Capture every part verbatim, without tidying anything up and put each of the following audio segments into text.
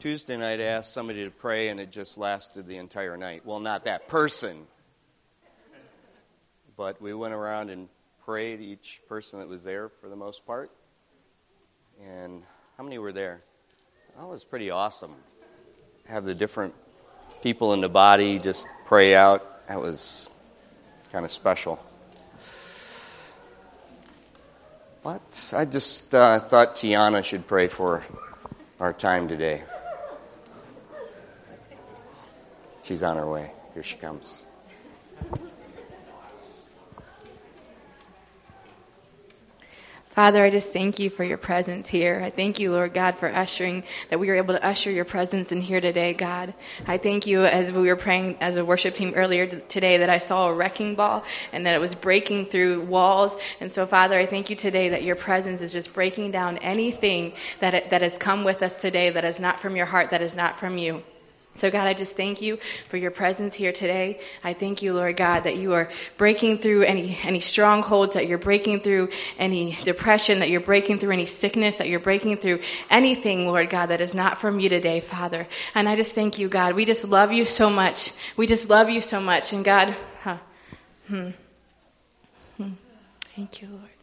Tuesday night, I asked somebody to pray, and it just lasted the entire night. Well, not that person. But we went around and prayed, each person that was there for the most part. And how many were there? That was pretty awesome. Have the different people in the body just pray out. That was kind of special. But I just uh, thought Tiana should pray for our time today. She's on her way. Here she comes. Father, I just thank you for your presence here. I thank you, Lord God, for ushering, that we were able to usher your presence in here today, God. I thank you as we were praying as a worship team earlier today that I saw a wrecking ball and that it was breaking through walls. And so, Father, I thank you today that your presence is just breaking down anything that, that has come with us today that is not from your heart, that is not from you. So, God, I just thank you for your presence here today. I thank you, Lord God, that you are breaking through any, any strongholds, that you're breaking through any depression, that you're breaking through any sickness, that you're breaking through anything, Lord God, that is not from you today, Father. And I just thank you, God. We just love you so much. We just love you so much. And God, huh, hmm, hmm. Thank you, Lord.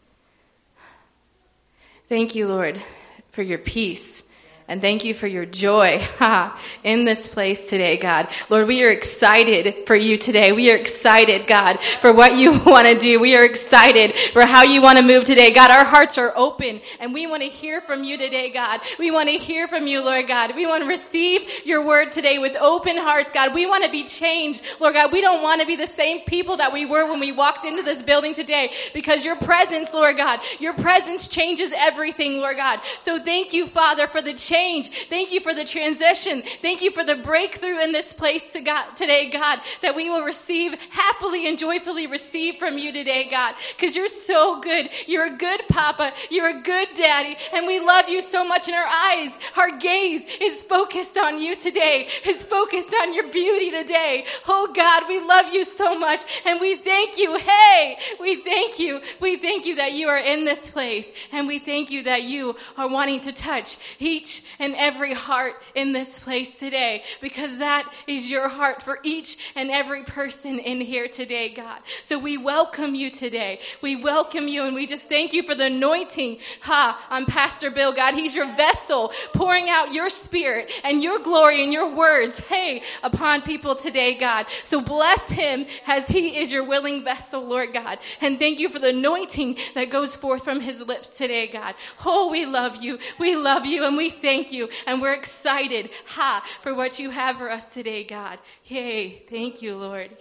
Thank you, Lord, for your peace. And thank you for your joy ha, in this place today, God. Lord, we are excited for you today. We are excited, God, for what you want to do. We are excited for how you want to move today. God, our hearts are open, and we want to hear from you today, God. We want to hear from you, Lord God. We want to receive your word today with open hearts, God. We want to be changed, Lord God. We don't want to be the same people that we were when we walked into this building today, because your presence, Lord God, your presence changes everything, Lord God. So thank you, Father, for the change. Thank you for the transition. Thank you for the breakthrough in this place to God, today, God, that we will receive, happily and joyfully receive from you today, God, because you're so good. You're a good Papa. You're a good Daddy, and we love you so much, and our eyes, our gaze is focused on you today, is focused on your beauty today. Oh, God, we love you so much, and we thank you. Hey, we thank you. We thank you that you are in this place, and we thank you that you are wanting to touch each and every heart in this place today, because that is your heart for each and every person in here today, God. So we welcome you today. We welcome you, and we just thank you for the anointing ha, on Pastor Bill, God. He's your vessel, pouring out your spirit and your glory and your words, hey, upon people today, God. So bless him as he is your willing vessel, Lord God. And thank you for the anointing that goes forth from his lips today, God. Oh, we love you. We love you, and we thank you, and we're excited, ha, for what you have for us today, God. Yay, thank you, Lord.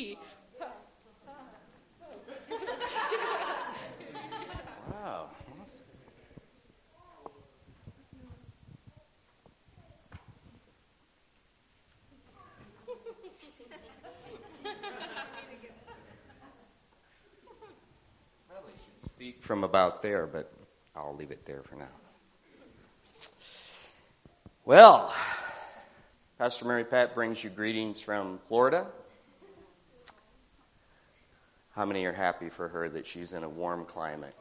Wow. Probably should speak from about there, but I'll leave it there for now. Well, Pastor Mary Pat brings you greetings from Florida. How many are happy for her that she's in a warm climate?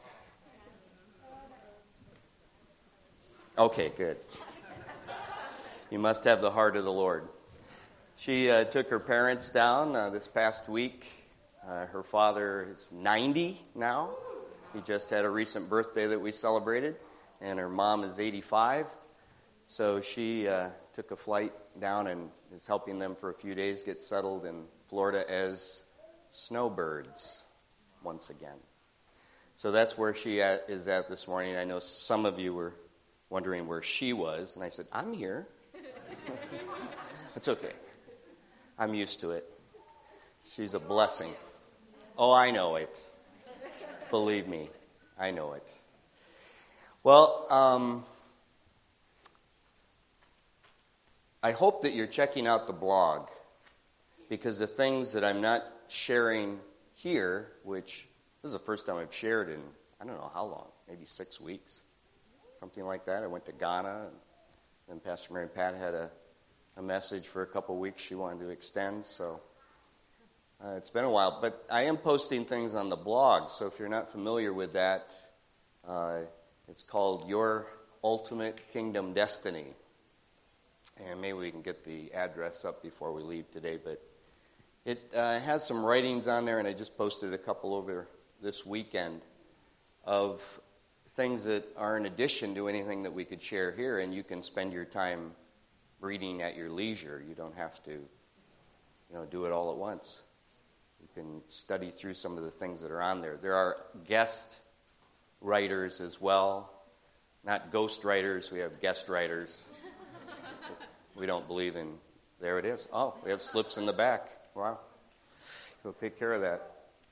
Okay, good. You must have the heart of the Lord. She uh, took her parents down uh, this past week. Uh, her father is ninety now. He just had a recent birthday that we celebrated, and her mom is eighty-five. So she uh, took a flight down and is helping them for a few days get settled in Florida as snowbirds once again. So that's where she at, is at this morning. I know some of you were wondering where she was, and I said, I'm here. It's okay. I'm used to it. She's a blessing. Oh, I know it. Believe me, I know it. Well, um... I hope that you're checking out the blog, because the things that I'm not sharing here, which this is the first time I've shared in, I don't know how long, maybe six weeks, something like that. I went to Ghana, and Pastor Mary Pat had a, a message for a couple weeks she wanted to extend, so uh, it's been a while. But I am posting things on the blog, so if you're not familiar with that, uh, it's called Your Ultimate Kingdom Destiny. maybe we can get the address up before we leave today, but it uh, has some writings on there, and I just posted a couple over this weekend of things that are in addition to anything that we could share here, and you can spend your time reading at your leisure. You don't have to, you know, do it all at once. You can study through some of the things that are on there. There are guest writers as well. Not ghost writers, we have guest writers. We don't believe in, there it is. Oh, we have slips in the back. Wow. We'll take care of that.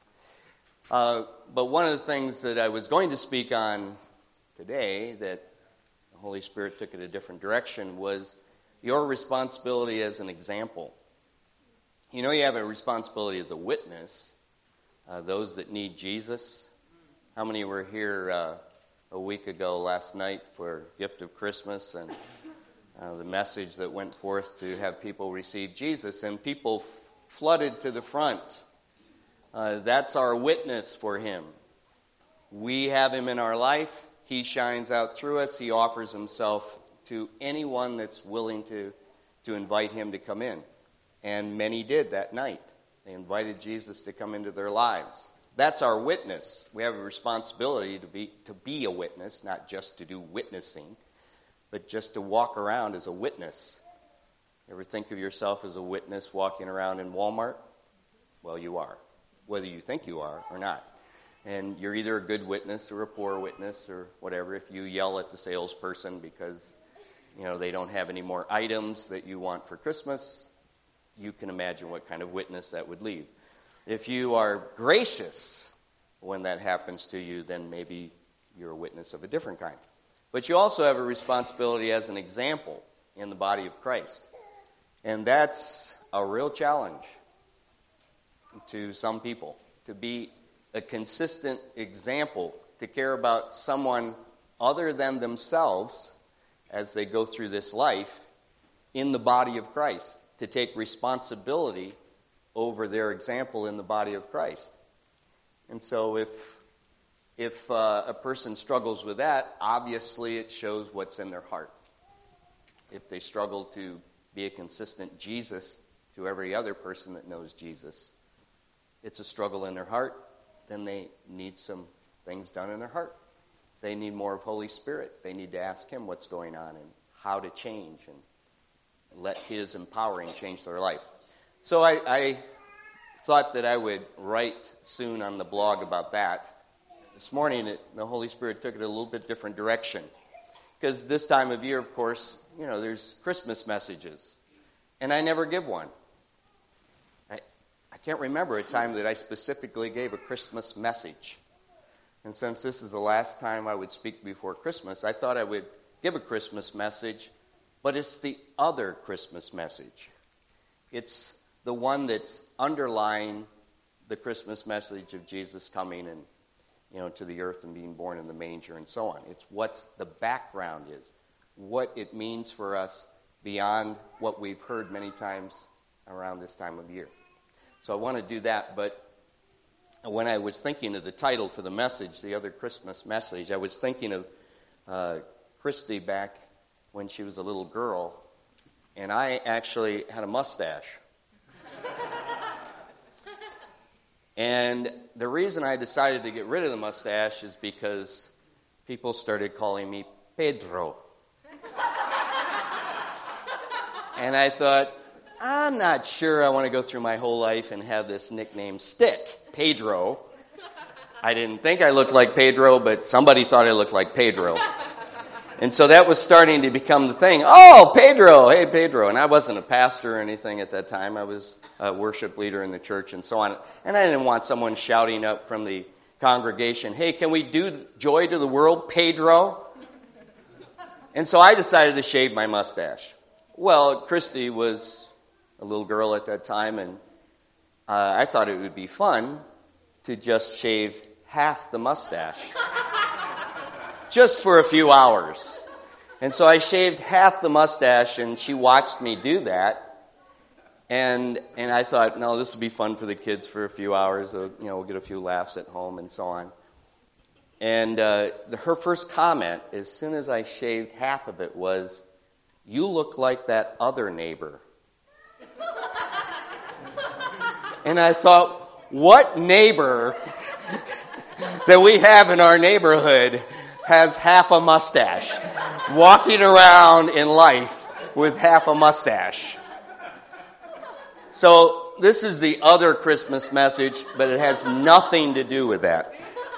Uh, but one of the things that I was going to speak on today that the Holy Spirit took it a different direction was your responsibility as an example. You know you have a responsibility as a witness, uh, those that need Jesus. How many were here uh, a week ago last night for Gift of Christmas and uh, the message that went forth to have people receive Jesus? And people f- flooded to the front. Uh, that's our witness for him. We have him in our life. He shines out through us. He offers himself to anyone that's willing to, to invite him to come in. And many did that night. They invited Jesus to come into their lives. That's our witness. We have a responsibility to be to be a witness, not just to do witnessing, but just to walk around as a witness. You ever think of yourself as a witness walking around in Walmart? Well, you are, whether you think you are or not. And you're either a good witness or a poor witness or whatever. If you yell at the salesperson because, you know, they don't have any more items that you want for Christmas, you can imagine what kind of witness that would leave. If you are gracious when that happens to you, then maybe you're a witness of a different kind. But you also have a responsibility as an example in the body of Christ. And that's a real challenge to some people, to be a consistent example, to care about someone other than themselves as they go through this life in the body of Christ, to take responsibility over their example in the body of Christ. And so if if uh, a person struggles with that, obviously it shows what's in their heart. If they struggle to be a consistent Jesus to every other person that knows Jesus, it's a struggle in their heart, then they need some things done in their heart. They need more of Holy Spirit. They need to ask him what's going on and how to change and let his empowering change their life. So I, I thought that I would write soon on the blog about that. This morning, it, the Holy Spirit took it a little bit different direction. Because this time of year, of course, you know, there's Christmas messages. And I never give one. I, I can't remember a time that I specifically gave a Christmas message. And since this is the last time I would speak before Christmas, I thought I would give a Christmas message, but it's the other Christmas message. It's the one that's underlying the Christmas message of Jesus coming and, you know, to the earth and being born in the manger and so on. It's what the background is, what it means for us beyond what we've heard many times around this time of year. So I want to do that, but when I was thinking of the title for the message, the other Christmas message, I was thinking of uh, Christy back when she was a little girl, and I actually had a mustache. And the reason I decided to get rid of the mustache is because people started calling me Pedro. And I thought, I'm not sure I want to go through my whole life and have this nickname stick, Pedro. I didn't think I looked like Pedro, but somebody thought I looked like Pedro. And so that was starting to become the thing. Oh, Pedro, hey, Pedro. And I wasn't a pastor or anything at that time. I was a worship leader in the church and so on. And I didn't want someone shouting up from the congregation, hey, can we do Joy to the World, Pedro? And so I decided to shave my mustache. Well, Christy was a little girl at that time, and uh, I thought it would be fun to just shave half the mustache. Just for a few hours. And so I shaved half the mustache, and she watched me do that. And and I thought, no, this will be fun for the kids for a few hours. Uh, you know, we'll get a few laughs at home and so on. And uh, the, her first comment, as soon as I shaved half of it, was, you look like that other neighbor. And I thought, what neighbor that we have in our neighborhood has half a mustache, walking around in life with half a mustache? So this is the other Christmas message, but it has nothing to do with that.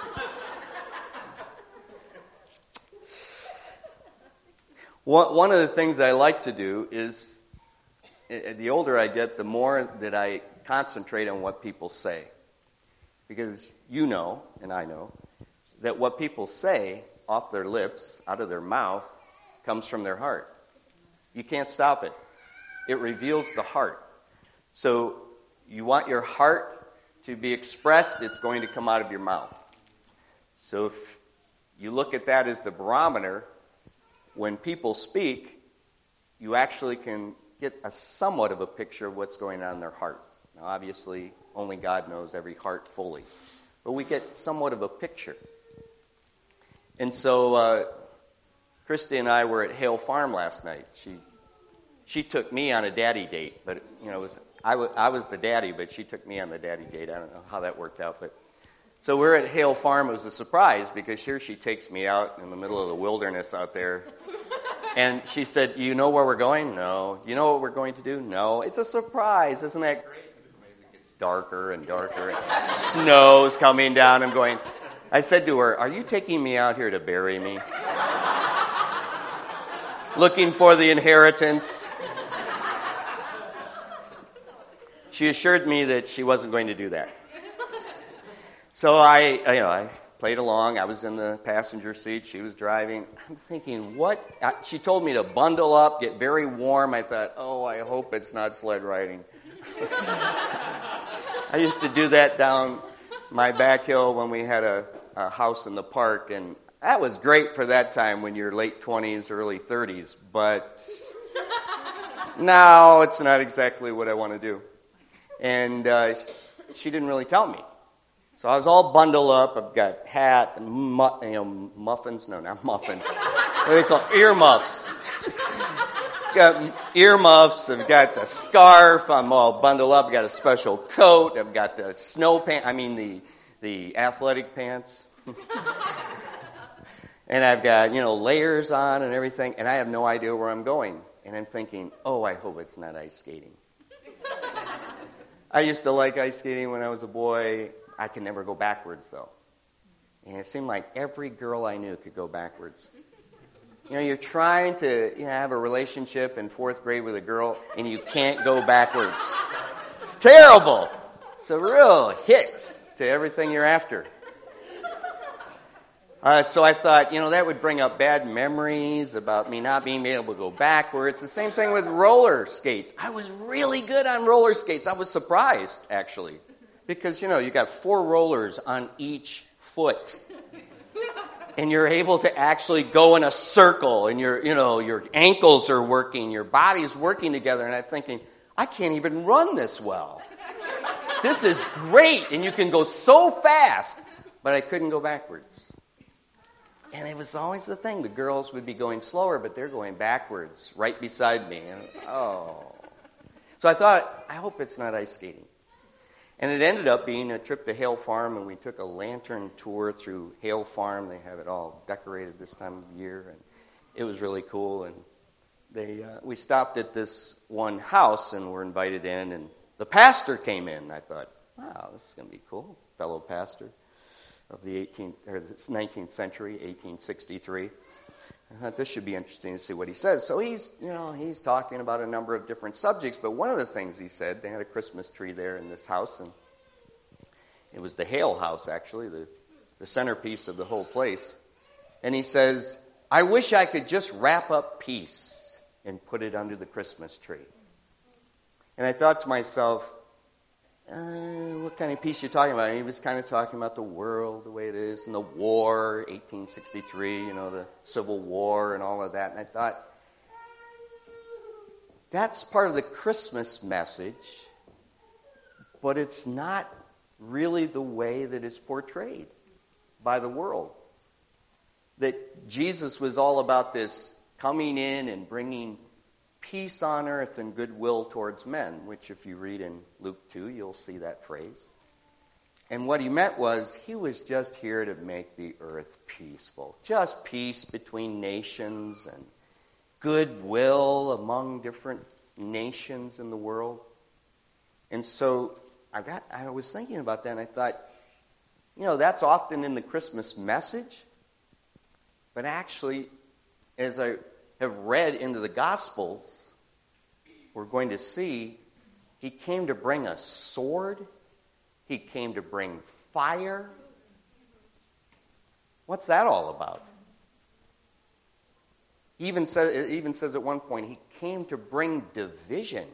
One of the things I like to do is, the older I get, the more that I concentrate on what people say. Because you know, and I know, that what people say off their lips, out of their mouth, comes from their heart. You can't stop it. It reveals the heart. So you want your heart to be expressed, it's going to come out of your mouth. So if you look at that as the barometer, when people speak, you actually can get a somewhat of a picture of what's going on in their heart. Now, obviously, only God knows every heart fully. But we get somewhat of a picture. And so, uh, Christy and I were at Hale Farm last night. She she took me on a daddy date. But, you know, it was, I, w- I was the daddy, but she took me on the daddy date. I don't know how that worked out. But so we're at Hale Farm. It was a surprise because here she takes me out in the middle of the wilderness out there. And she said, you know where we're going? No. You know what we're going to do? No. It's a surprise. Isn't that great? It gets darker and darker. And snow's coming down. I'm going, I said to her, are you taking me out here to bury me? Looking for the inheritance? She assured me that she wasn't going to do that. So I, you know, I played along. I was in the passenger seat. She was driving. I'm thinking, what? She told me to bundle up, get very warm. I thought, oh, I hope it's not sled riding. I used to do that down my back hill when we had a, a house in the park, and that was great for that time when you're late twenties, early thirties, but now it's not exactly what I want to do. And uh, she didn't really tell me. So I was all bundled up. I've got hat and mu- you know, muffins. No, not muffins. What do they call it? Earmuffs. Got earmuffs. I've got the scarf. I'm all bundled up. I've got a special coat. I've got the snow pants. I mean the the athletic pants. And I've got, you know, layers on and everything. And I have no idea where I'm going. And I'm thinking, oh, I hope it's not ice skating. I used to like ice skating when I was a boy. I could never go backwards, though. And it seemed like every girl I knew could go backwards. You know, you're trying to you know, have a relationship in fourth grade with a girl, and you can't go backwards. It's terrible. It's a real hit to everything you're after. Uh, so I thought, you know, that would bring up bad memories about me not being able to go backwards. The same thing with roller skates. I was really good on roller skates. I was surprised, actually. Because, you know, you got four rollers on each foot. And you're able to actually go in a circle. And your, you know, your ankles are working. Your body's working together. And I'm thinking, I can't even run this well. This is great. And you can go so fast. But I couldn't go backwards. And it was always the thing. The girls would be going slower, but they're going backwards right beside me. And, oh. So I thought, I hope it's not ice skating. And it ended up being a trip to Hale Farm, and we took a lantern tour through Hale Farm. They have it all decorated this time of year, and it was really cool. And they uh, we stopped at this one house and were invited in, and the pastor came in. I thought, wow, this is going to be cool. Fellow pastor of the eighteenth or the nineteenth century, eighteen sixty-three. I thought this should be interesting to see what he says. So he's, you know, he's talking about a number of different subjects, but one of the things he said, they had a Christmas tree there in this house, and it was the Hale house, actually, the, the centerpiece of the whole place. And he says, I wish I could just wrap up peace and put it under the Christmas tree. And I thought to myself, Uh, what kind of peace are you talking about? And he was kind of talking about the world, the way it is, and the war, eighteen sixty-three, you know, the Civil War and all of that. And I thought, that's part of the Christmas message, but it's not really the way that it's portrayed by the world. That Jesus was all about this coming in and bringing peace on earth and goodwill towards men, which if you read in Luke two, you'll see that phrase. And what he meant was he was just here to make the earth peaceful. Just peace between nations and goodwill among different nations in the world. And so I got I was thinking about that, and I thought, you know, that's often in the Christmas message. But actually, as I have read into the Gospels, we're going to see he came to bring a sword. He came to bring fire. What's that all about? He even says, it even says at one point, he came to bring division.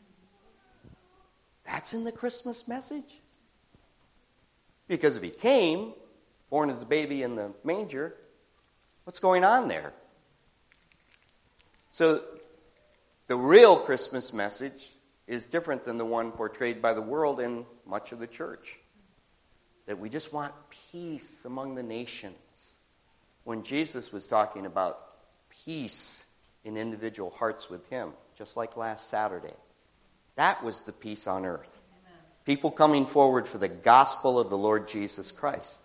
That's in the Christmas message? Because if he came, born as a baby in the manger, what's going on there? So the real Christmas message is different than the one portrayed by the world and much of the church. That we just want peace among the nations. When Jesus was talking about peace in individual hearts with him, just like last Saturday. That was the peace on earth. Amen. People coming forward for the gospel of the Lord Jesus Christ.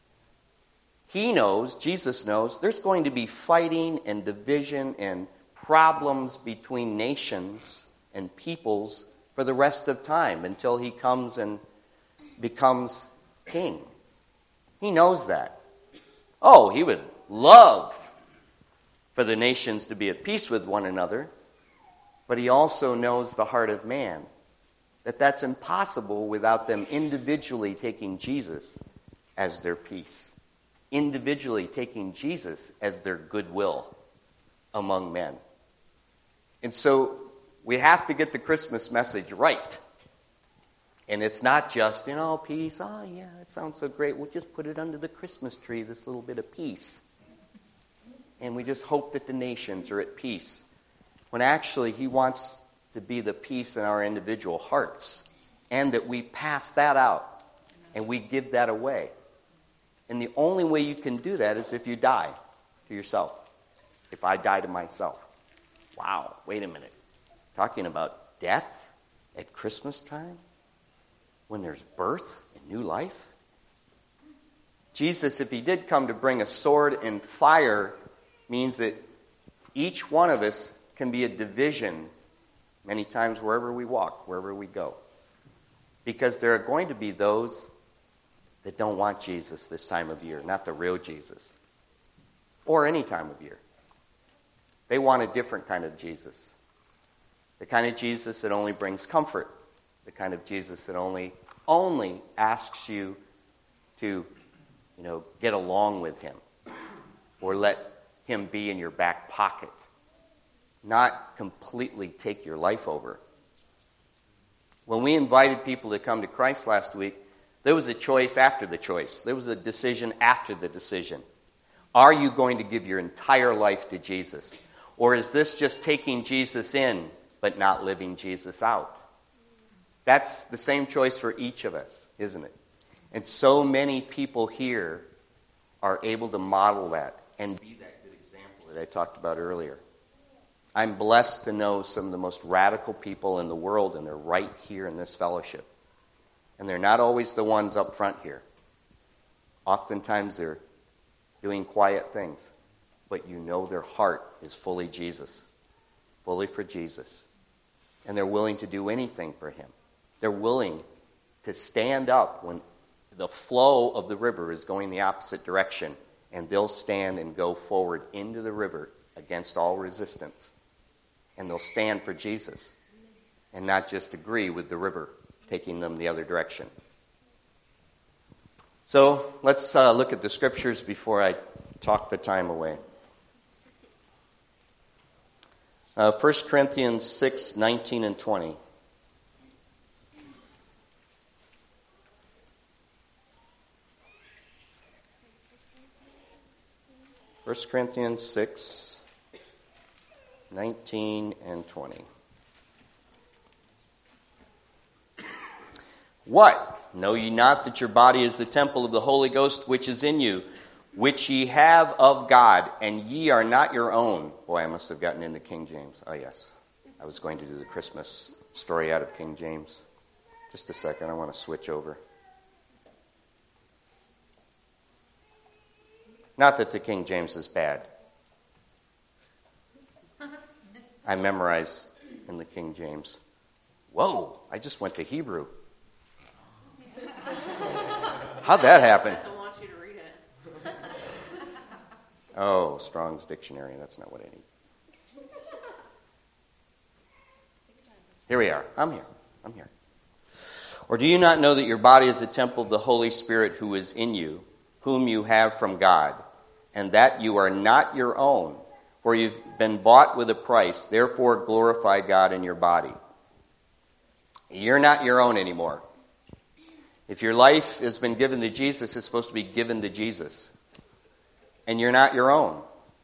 He knows, Jesus knows, there's going to be fighting and division and problems between nations and peoples for the rest of time until he comes and becomes king. He knows that. Oh, he would love for the nations to be at peace with one another, but he also knows the heart of man, that that's impossible without them individually taking Jesus as their peace, individually taking Jesus as their goodwill among men. And so we have to get the Christmas message right. And it's not just, you know, peace. Oh, yeah, that sounds so great. We'll just put it under the Christmas tree, this little bit of peace. And we just hope that the nations are at peace. When actually he wants to be the peace in our individual hearts. And that we pass that out. And we give that away. And the only way you can do that is if you die to yourself. If I die to myself. Wow, wait a minute. Talking about death at Christmas time? When there's birth and new life? Jesus, if he did come to bring a sword and fire, means that each one of us can be a division many times wherever we walk, wherever we go. Because there are going to be those that don't want Jesus this time of year, not the real Jesus. Or any time of year. They want a different kind of Jesus. The kind of Jesus that only brings comfort. The kind of Jesus that only, only asks you to, you know, get along with him. Or let him be in your back pocket. Not completely take your life over. When we invited people to come to Christ last week, there was a choice after the choice. There was a decision after the decision. Are you going to give your entire life to Jesus? Or is this just taking Jesus in, but not living Jesus out? That's the same choice for each of us, isn't it? And so many people here are able to model that and be that good example that I talked about earlier. I'm blessed to know some of the most radical people in the world, and they're right here in this fellowship. And they're not always the ones up front here. Oftentimes they're doing quiet things, but you know their heart is fully Jesus, fully for Jesus. And they're willing to do anything for him. They're willing to stand up when the flow of the river is going the opposite direction, and they'll stand and go forward into the river against all resistance. And they'll stand for Jesus and not just agree with the river taking them the other direction. So let's uh, look at the scriptures before I talk the time away. Uh, First Corinthians six, nineteen and twenty. First Corinthians six, nineteen and twenty. What? Know ye not that your body is the temple of the Holy Ghost which is in you, which ye have of God, and ye are not your own? Boy, I must have gotten into King James. Oh, yes. I was going to do the Christmas story out of King James. Just a second, I want to switch over. Not that the King James is bad. I memorized in the King James. Whoa, I just went to Hebrew. How'd that happen? I want you to read it. Oh, Strong's Dictionary. That's not what I need. Here we are. I'm here. I'm here. Or do you not know that your body is the temple of the Holy Spirit who is in you, whom you have from God, and that you are not your own, for you've been bought with a price. Therefore glorify God in your body. You're not your own anymore. If your life has been given to Jesus, it's supposed to be given to Jesus. And you're not your own.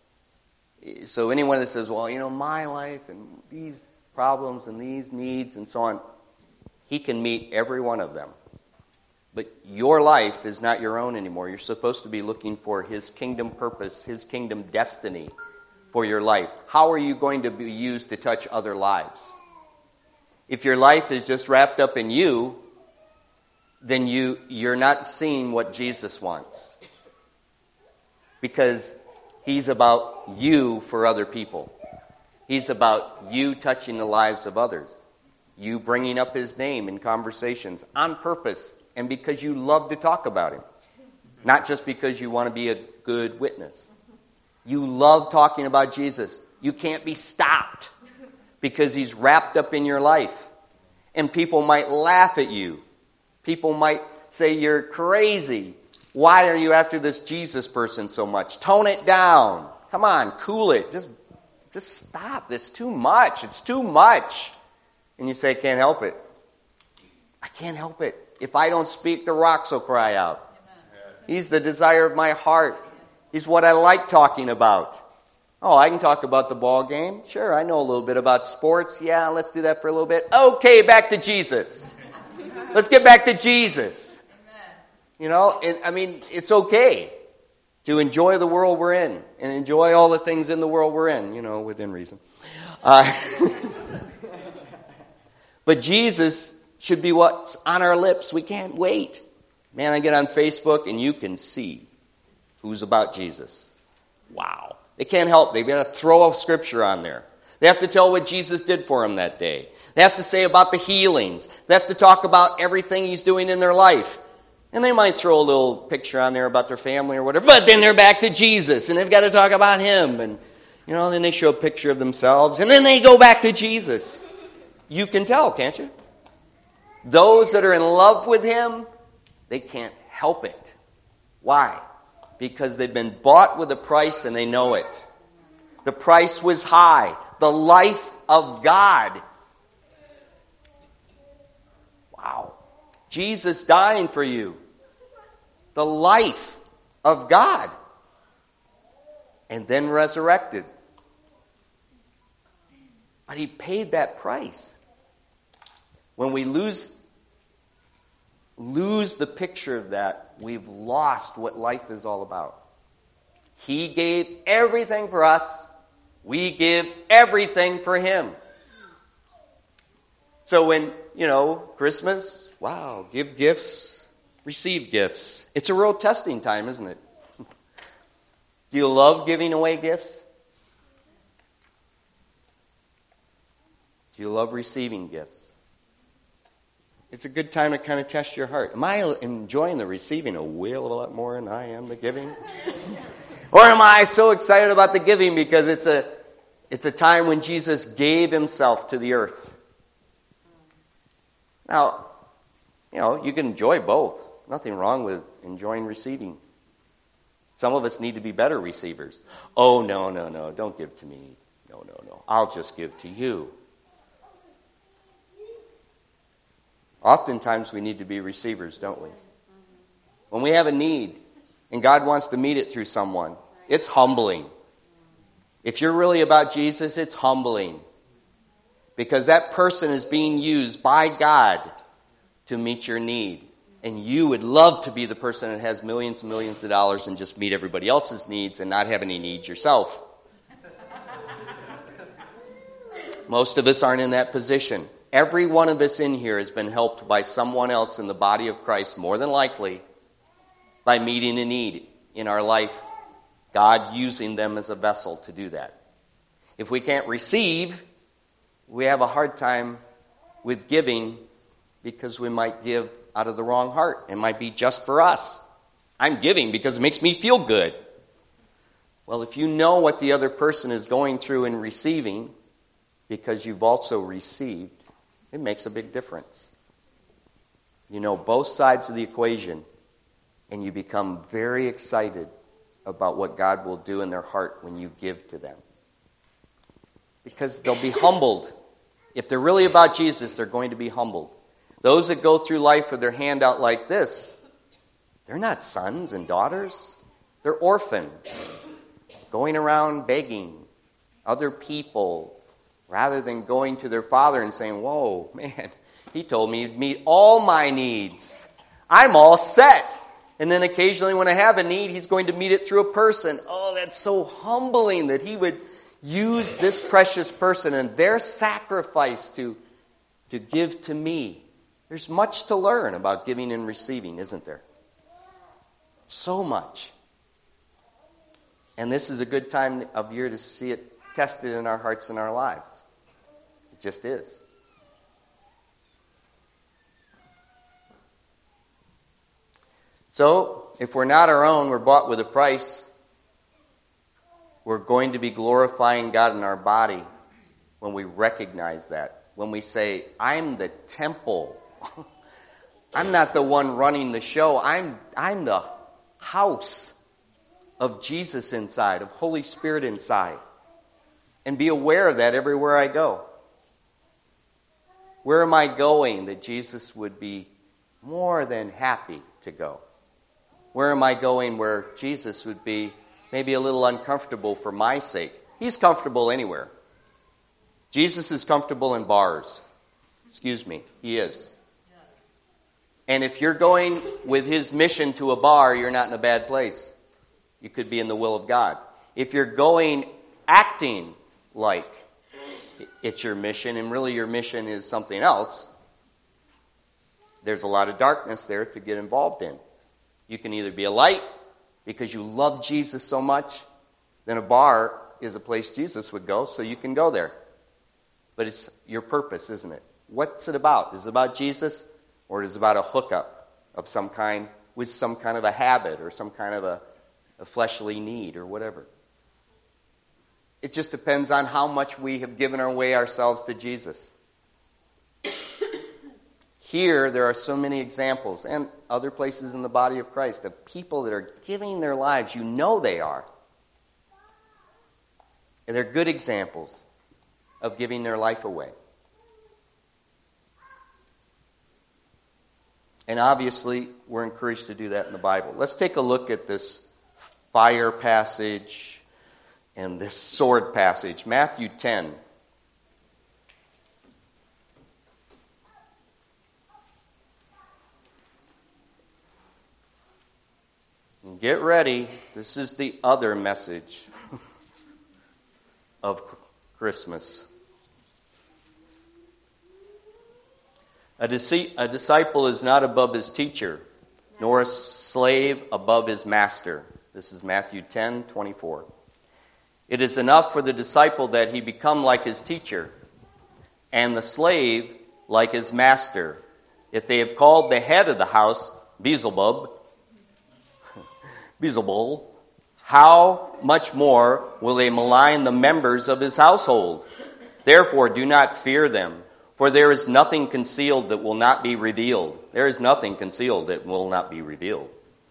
So anyone that says, well, you know, my life and these problems and these needs and so on, he can meet every one of them. But your life is not your own anymore. You're supposed to be looking for his kingdom purpose, his kingdom destiny for your life. How are you going to be used to touch other lives? If your life is just wrapped up in you, then you, you're not seeing what Jesus wants. Because he's about you for other people. He's about you touching the lives of others. You bringing up his name in conversations on purpose and because you love to talk about him. Not just because you want to be a good witness. You love talking about Jesus. You can't be stopped because he's wrapped up in your life. And people might laugh at you. People might say you're crazy. Why are you after this Jesus person so much? Tone it down. Come on, cool it. Just, just stop. It's too much. It's too much. And you say, I can't help it. I can't help it. If I don't speak, the rocks will cry out. He's the desire of my heart. He's what I like talking about. Oh, I can talk about the ball game. Sure, I know a little bit about sports. Yeah, let's do that for a little bit. Okay, back to Jesus. Let's get back to Jesus. You know, and, I mean, it's okay to enjoy the world we're in and enjoy all the things in the world we're in, you know, within reason. Uh, but Jesus should be what's on our lips. We can't wait. Man, I get on Facebook and you can see who's about Jesus. Wow. They can't help. They've got to throw a scripture on there. They have to tell what Jesus did for them that day. They have to say about the healings. They have to talk about everything he's doing in their life. And they might throw a little picture on there about their family or whatever, but then they're back to Jesus, and they've got to talk about him. And, you know, then they show a picture of themselves, and then they go back to Jesus. You can tell, can't you? Those that are in love with him, they can't help it. Why? Because they've been bought with a price and they know it. The price was high. The life of God. Wow. Jesus dying for you. The life of God. And then resurrected. But he paid that price. When we lose, lose the picture of that, we've lost what life is all about. He gave everything for us. We give everything for him. So when, you know, Christmas, wow, give gifts, receive gifts. It's a real testing time, isn't it? Do you love giving away gifts? Do you love receiving gifts? It's a good time to kind of test your heart. Am I enjoying the receiving a whale of a lot more than I am the giving? Or am I so excited about the giving because it's a it's a time when Jesus gave himself to the earth? Now, you know, you can enjoy both. Nothing wrong with enjoying receiving. Some of us need to be better receivers. Oh, no, no, no, don't give to me. No, no, no. I'll just give to you. Oftentimes we need to be receivers, don't we? When we have a need and God wants to meet it through someone, it's humbling. If you're really about Jesus, it's humbling. Because that person is being used by God to meet your need. And you would love to be the person that has millions and millions of dollars and just meet everybody else's needs and not have any needs yourself. Most of us aren't in that position. Every one of us in here has been helped by someone else in the body of Christ, more than likely, by meeting a need in our life, God using them as a vessel to do that. If we can't receive, we have a hard time with giving because we might give out of the wrong heart. It might be just for us. I'm giving because it makes me feel good. Well, if you know what the other person is going through in receiving, because you've also received, it makes a big difference. You know both sides of the equation, and you become very excited about what God will do in their heart when you give to them. Because they'll be humbled. If they're really about Jesus, they're going to be humbled. Those that go through life with their hand out like this, they're not sons and daughters. They're orphans, going around begging other people rather than going to their father and saying, whoa, man, he told me he'd meet all my needs. I'm all set. And then occasionally when I have a need, he's going to meet it through a person. Oh, that's so humbling that he would use this precious person and their sacrifice to, to give to me. There's much to learn about giving and receiving, isn't there? So much. And this is a good time of year to see it tested in our hearts and our lives. It just is. So, if we're not our own, we're bought with a price. We're going to be glorifying God in our body when we recognize that. When we say, I'm the temple. I'm not the one running the show. I'm, I'm the house of Jesus inside, of Holy Spirit inside. And be aware of that everywhere I go. Where am I going that Jesus would be more than happy to go? Where am I going where Jesus would be maybe a little uncomfortable for my sake? He's comfortable anywhere. Jesus is comfortable in bars. Excuse me, he is. And if you're going with his mission to a bar, you're not in a bad place. You could be in the will of God. If you're going acting like it's your mission, and really your mission is something else, there's a lot of darkness there to get involved in. You can either be a light because you love Jesus so much, then a bar is a place Jesus would go, so you can go there. But it's your purpose, isn't it? What's it about? Is it about Jesus, or is it about a hookup of some kind with some kind of a habit or some kind of a, a fleshly need or whatever? It just depends on how much we have given away ourselves to Jesus. Here, there are so many examples, and other places in the body of Christ, of people that are giving their lives. You know they are. And they're good examples of giving their life away. And obviously, we're encouraged to do that in the Bible. Let's take a look at this fire passage and this sword passage. Matthew ten. Get ready. This is the other message of Christmas. A, dece- a disciple is not above his teacher, nor a slave above his master. This is Matthew ten twenty-four. It is enough for the disciple that he become like his teacher, and the slave like his master. If they have called the head of the house Beelzebub, Beelzebul, how much more will they malign the members of his household? Therefore, do not fear them, for there is nothing concealed that will not be revealed. There is nothing concealed that will not be revealed,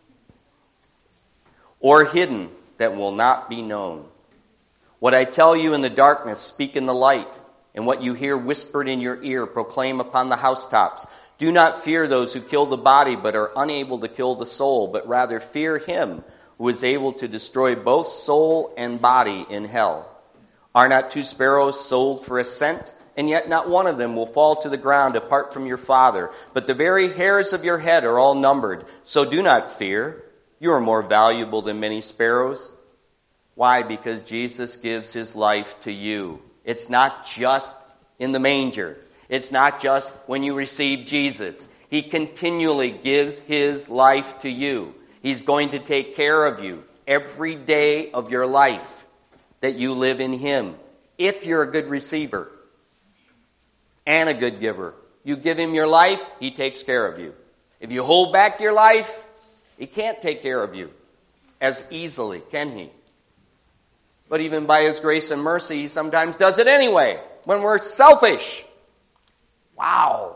or hidden that will not be known. What I tell you in the darkness, speak in the light, and what you hear whispered in your ear, proclaim upon the housetops. Do not fear those who kill the body, but are unable to kill the soul, but rather fear him who is able to destroy both soul and body in hell. Are not two sparrows sold for a cent? And yet not one of them will fall to the ground apart from your Father. But the very hairs of your head are all numbered. So do not fear. You are more valuable than many sparrows. Why? Because Jesus gives his life to you. It's not just in the manger. It's not just when you receive Jesus. He continually gives his life to you. He's going to take care of you every day of your life that you live in him, if you're a good receiver and a good giver. You give him your life, he takes care of you. If you hold back your life, he can't take care of you as easily, can he? But even by his grace and mercy, he sometimes does it anyway, when we're selfish. Wow.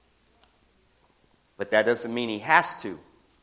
But that doesn't mean he has to.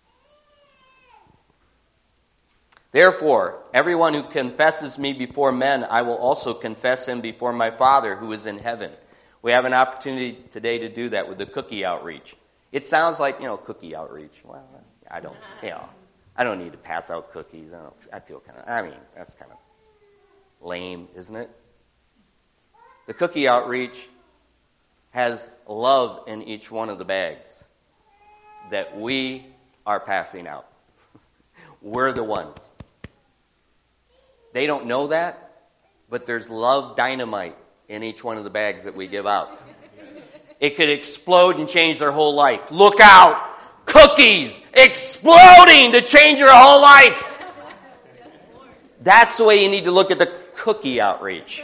Therefore, everyone who confesses me before men, I will also confess him before my Father who is in heaven. We have an opportunity today to do that with the cookie outreach. It sounds like, you know, cookie outreach. Well, I don't, you know, I don't need to pass out cookies. I, don't, I feel kind of, I mean, that's kind of lame, isn't it? The cookie outreach has love in each one of the bags that we are passing out. We're the ones. They don't know that, but there's love dynamite in each one of the bags that we give out. It could explode and change their whole life. Look out! Cookies exploding to change your whole life. That's the way you need to look at the cookie outreach.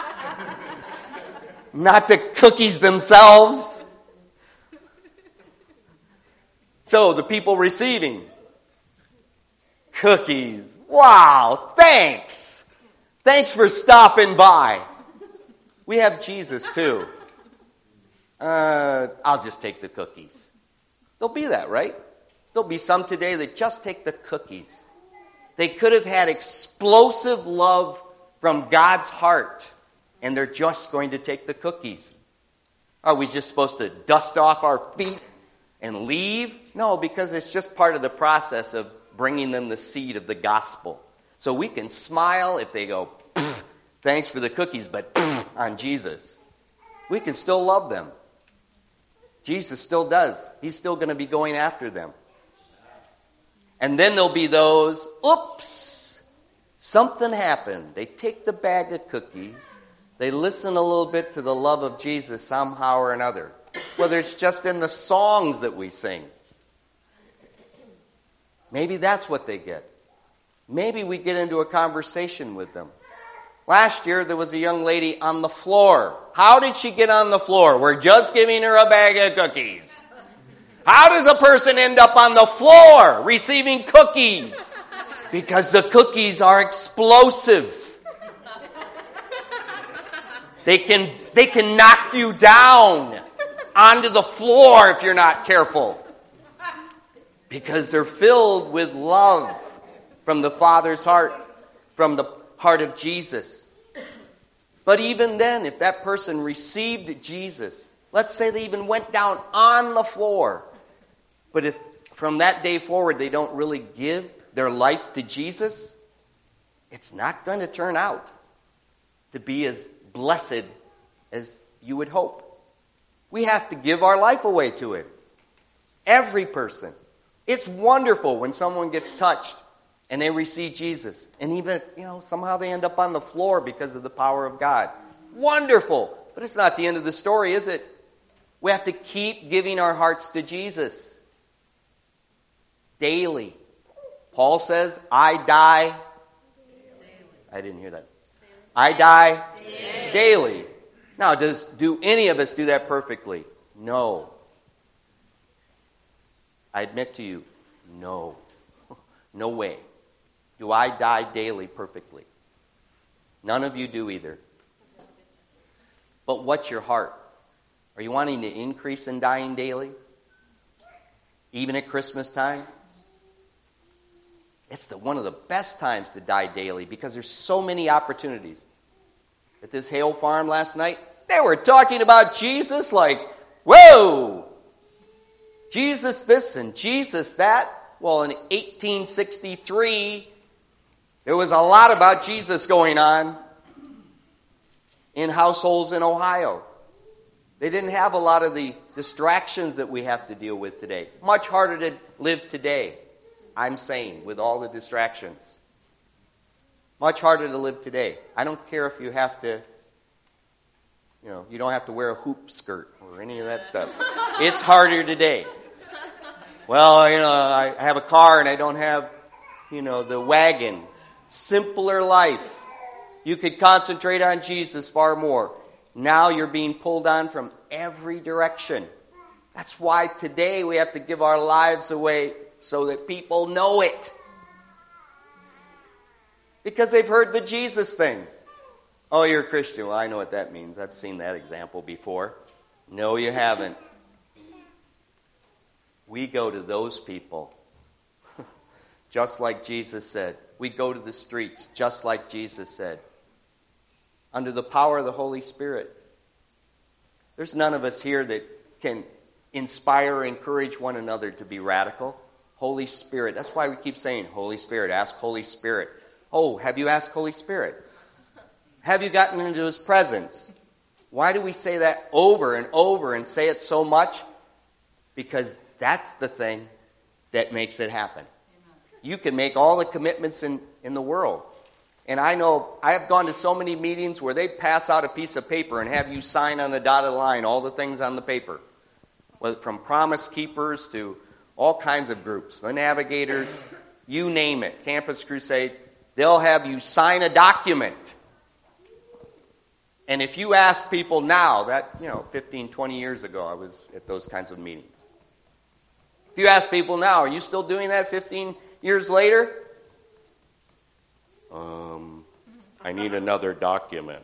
Not the cookies themselves. So, the people receiving cookies. Wow, thanks. Thanks for stopping by. We have Jesus too. Uh, I'll just take the cookies. There'll be that, right? There'll be some today that just take the cookies. They could have had explosive love from God's heart, and they're just going to take the cookies. Are we just supposed to dust off our feet and leave? No, because it's just part of the process of bringing them the seed of the gospel. So we can smile if they go, thanks for the cookies, but on Jesus. We can still love them. Jesus still does. He's still going to be going after them. And then there'll be those, oops, something happened. They take the bag of cookies. They listen a little bit to the love of Jesus somehow or another. Whether it's just in the songs that we sing. Maybe that's what they get. Maybe we get into a conversation with them. Last year, there was a young lady on the floor. How did she get on the floor? We're just giving her a bag of cookies. How does a person end up on the floor receiving cookies? Because the cookies are explosive. They can, they can knock you down onto the floor if you're not careful. Because they're filled with love from the Father's heart, from the heart of Jesus. But even then, if that person received Jesus, let's say they even went down on the floor, but if from that day forward they don't really give their life to Jesus, it's not going to turn out to be as blessed as you would hope. We have to give our life away to it. Every person. It's wonderful when someone gets touched and they receive Jesus. And even, you know, somehow they end up on the floor because of the power of God. Wonderful. But it's not the end of the story, is it? We have to keep giving our hearts to Jesus. Daily. Paul says, I die. I didn't hear that. I die daily. daily. Now, does do any of us do that perfectly? No. I admit to you, no. No way. Do I die daily perfectly? None of you do either. But what's your heart? Are you wanting to increase in dying daily? Even at Christmas time? It's the, one of the best times to die daily because there's so many opportunities. At this Hale farm last night, they were talking about Jesus like, whoa! Jesus this and Jesus that. Well, in eighteen sixty-three, there was a lot about Jesus going on in households in Ohio. They didn't have a lot of the distractions that we have to deal with today. Much harder to live today, I'm saying, with all the distractions. Much harder to live today. I don't care if you have to You know, you don't have to wear a hoop skirt or any of that stuff. It's harder today. Well, you know, I have a car and I don't have, you know, the wagon. Simpler life. You could concentrate on Jesus far more. Now you're being pulled on from every direction. That's why today we have to give our lives away so that people know it. Because they've heard the Jesus thing. Oh, you're a Christian. Well, I know what that means. I've seen that example before. No, you haven't. We go to those people, just like Jesus said. We go to the streets, just like Jesus said, under the power of the Holy Spirit. There's none of us here that can inspire or encourage one another to be radical. Holy Spirit. That's why we keep saying, Holy Spirit, ask Holy Spirit. Oh, have you asked Holy Spirit? Have you gotten into His presence? Why do we say that over and over and say it so much? Because that's the thing that makes it happen. You can make all the commitments in, in the world. And I know I have gone to so many meetings where they pass out a piece of paper and have you sign on the dotted line all the things on the paper. Whether from Promise Keepers to all kinds of groups, the Navigators, you name it, Campus Crusade, they'll have you sign a document. And if you ask people now, that, you know, fifteen, twenty years ago I was at those kinds of meetings. If you ask people now, are you still doing that fifteen years later? Um, I need another document.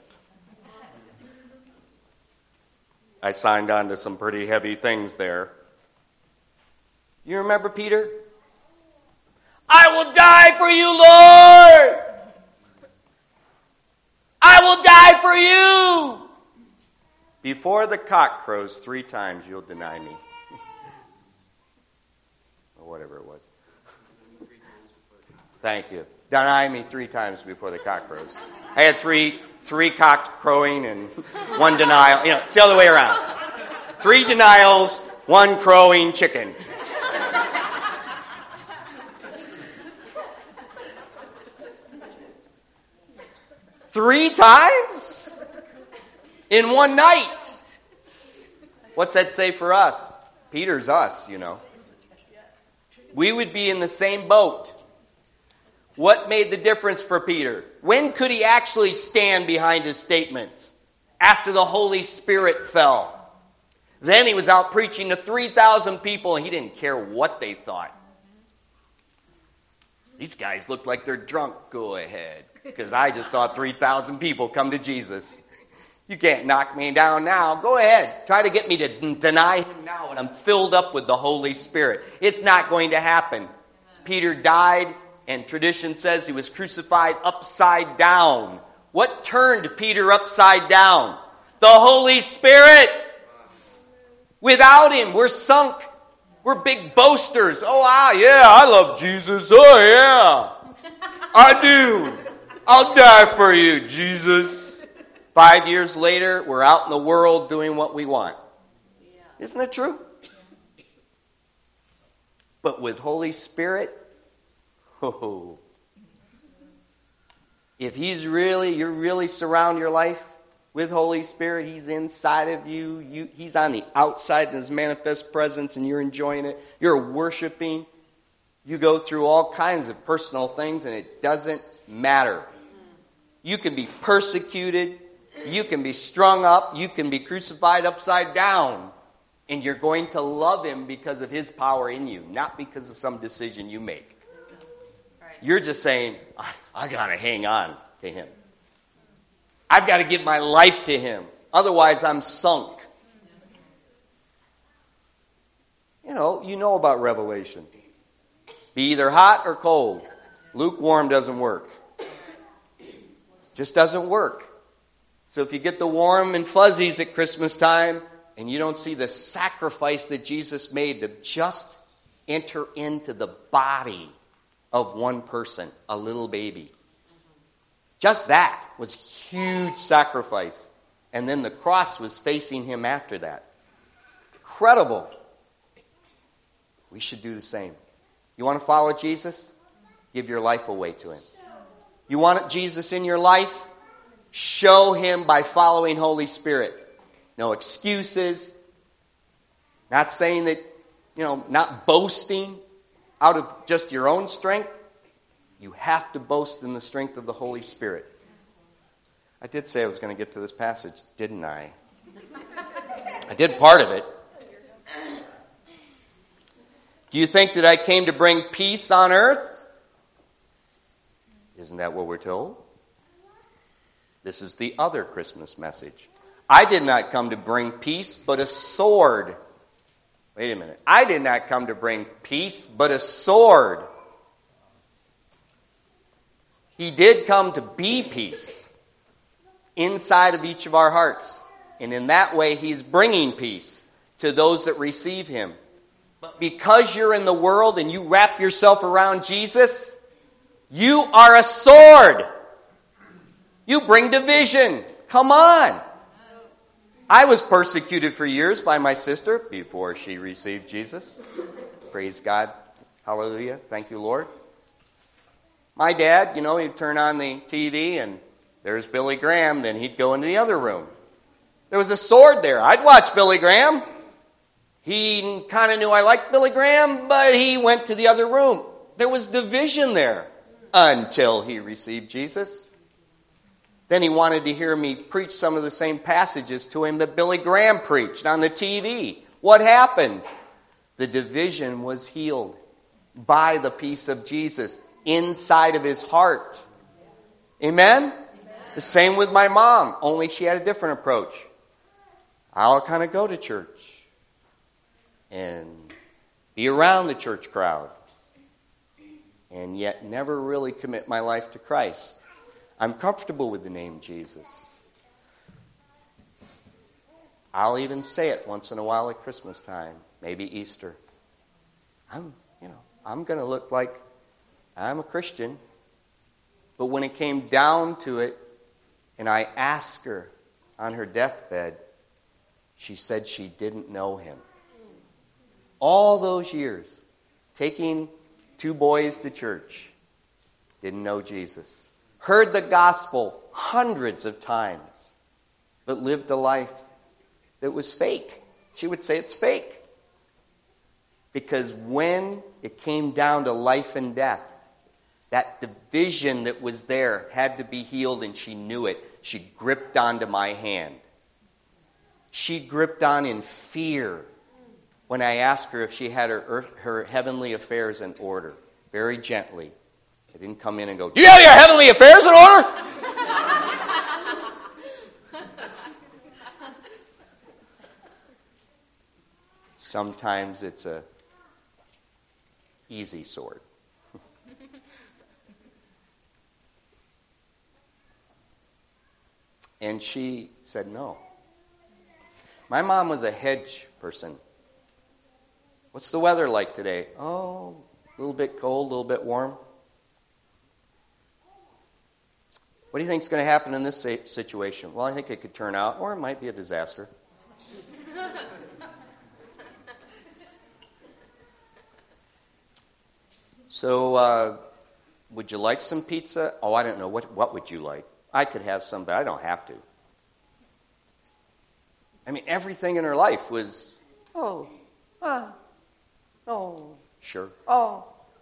I signed on to some pretty heavy things there. You remember Peter? I will die for you, Lord! I will die for you! Before the cock crows three times, you'll deny me. Or whatever it was. Thank you. Deny me three times before the cock crows. I had three three cocks crowing and one denial. You know, it's the other way around. Three denials, one crowing chicken. Three times? In one night. What's that say for us? Peter's us, you know. We would be in the same boat. What made the difference for Peter? When could he actually stand behind his statements? After the Holy Spirit fell. Then he was out preaching to three thousand people and he didn't care what they thought. These guys look like they're drunk. Go ahead. Because I just saw three thousand people come to Jesus. You can't knock me down now. Go ahead. Try to get me to deny Him now when I'm filled up with the Holy Spirit. It's not going to happen. Peter died, and tradition says he was crucified upside down. What turned Peter upside down? The Holy Spirit. Without Him, we're sunk. We're big boasters. Oh, ah, yeah, I love Jesus. Oh, yeah. I do. I'll die for you, Jesus. Five years later, we're out in the world doing what we want. Isn't it true? But with Holy Spirit, oh, if He's really, you really surround your life with Holy Spirit, He's inside of you, you He's on the outside in His manifest presence, and you're enjoying it. You're worshiping. You go through all kinds of personal things, and it doesn't matter. You can be persecuted. You can be strung up. You can be crucified upside down. And you're going to love Him because of His power in you, not because of some decision you make. You're just saying, I, I got to hang on to Him. I've got to give my life to Him. Otherwise, I'm sunk. You know, you know about Revelation. Be either hot or cold. Lukewarm doesn't work. Just doesn't work. So if you get the warm and fuzzies at Christmas time and you don't see the sacrifice that Jesus made to just enter into the body of one person, a little baby. Just that was huge sacrifice. And then the cross was facing Him after that. Incredible. We should do the same. You want to follow Jesus? Give your life away to Him. You want Jesus in your life? Show Him by following Holy Spirit. no excuses. Not saying that, you know, not boasting out of just your own strength. You have to boast in the strength of the Holy Spirit. I did say I was going to get to this passage, didn't I? I did part of it. Do you think that I came to bring peace on earth? Isn't that what we're told? This is the other Christmas message. I did not come to bring peace, but a sword. Wait a minute. I did not come to bring peace, but a sword. He did come to be peace inside of each of our hearts. And in that way, he's bringing peace to those that receive him. But because you're in the world and you wrap yourself around Jesus, you are a sword. You bring division. Come on. I was persecuted for years by my sister before she received Jesus. Praise God. Hallelujah. Thank you, Lord. My dad, you know, he'd turn on the T V and there's Billy Graham. Then he'd go into the other room. There was a sword there. I'd watch Billy Graham. He kind of knew I liked Billy Graham, but he went to the other room. There was division there until he received Jesus. Then he wanted to hear me preach some of the same passages to him that Billy Graham preached on the T V. What happened? The division was healed by the peace of Jesus inside of his heart. Amen? Amen? The same with my mom, only she had a different approach. I'll kind of go to church and be around the church crowd and yet never really commit my life to Christ. I'm comfortable with the name Jesus. I'll even say it once in a while at Christmas time, maybe Easter. I'm, you know, I'm going to look like I'm a Christian. But when it came down to it, and I asked her on her deathbed, she said she didn't know him. All those years, taking two boys to church, didn't know Jesus. Heard the gospel hundreds of times, but lived a life that was fake. She would say it's fake. Because when it came down to life and death, that division that was there had to be healed, and she knew it. She gripped onto my hand. She gripped on in fear when I asked her if she had her, earth, her heavenly affairs in order. Very gently. I didn't come in and go, "Do you have your heavenly affairs in order?" Sometimes it's a easy sword. And she said no. My mom was a hedge person. What's the weather like today? Oh, a little bit cold, a little bit warm. What do you think is going to happen in this situation? Well, I think it could turn out, or it might be a disaster. So, uh, would you like some pizza? Oh, I don't know. What, what would you like? I could have some, but I don't have to. I mean, everything in her life was, oh, ah, oh, sure, oh.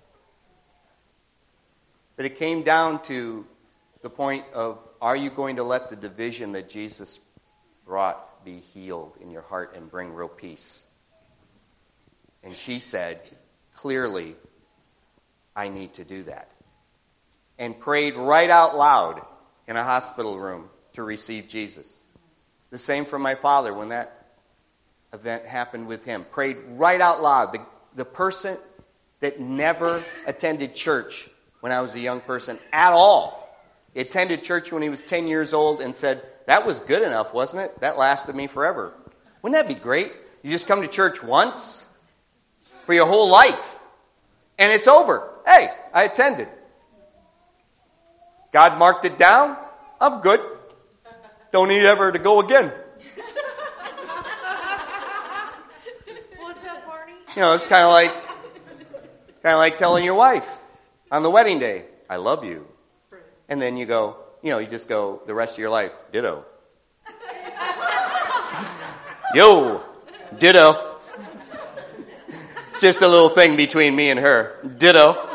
But it came down to the point of, are you going to let the division that Jesus brought be healed in your heart and bring real peace? And she said, clearly, I need to do that. And prayed right out loud in a hospital room to receive Jesus. The same for my father when that event happened with him. Prayed right out loud. The, the person that never attended church when I was a young person at all. He attended church when he was ten years old and said, that was good enough, wasn't it? That lasted me forever. Wouldn't that be great? You just come to church once for your whole life. And it's over. Hey, I attended. God marked it down. I'm good. Don't need ever to go again. What's that, Barney? You know, it's kind of like, kind of like telling your wife on the wedding day, I love you. And then you go, you know, you just go the rest of your life, ditto. Yo, ditto. It's just a little thing between me and her. Ditto.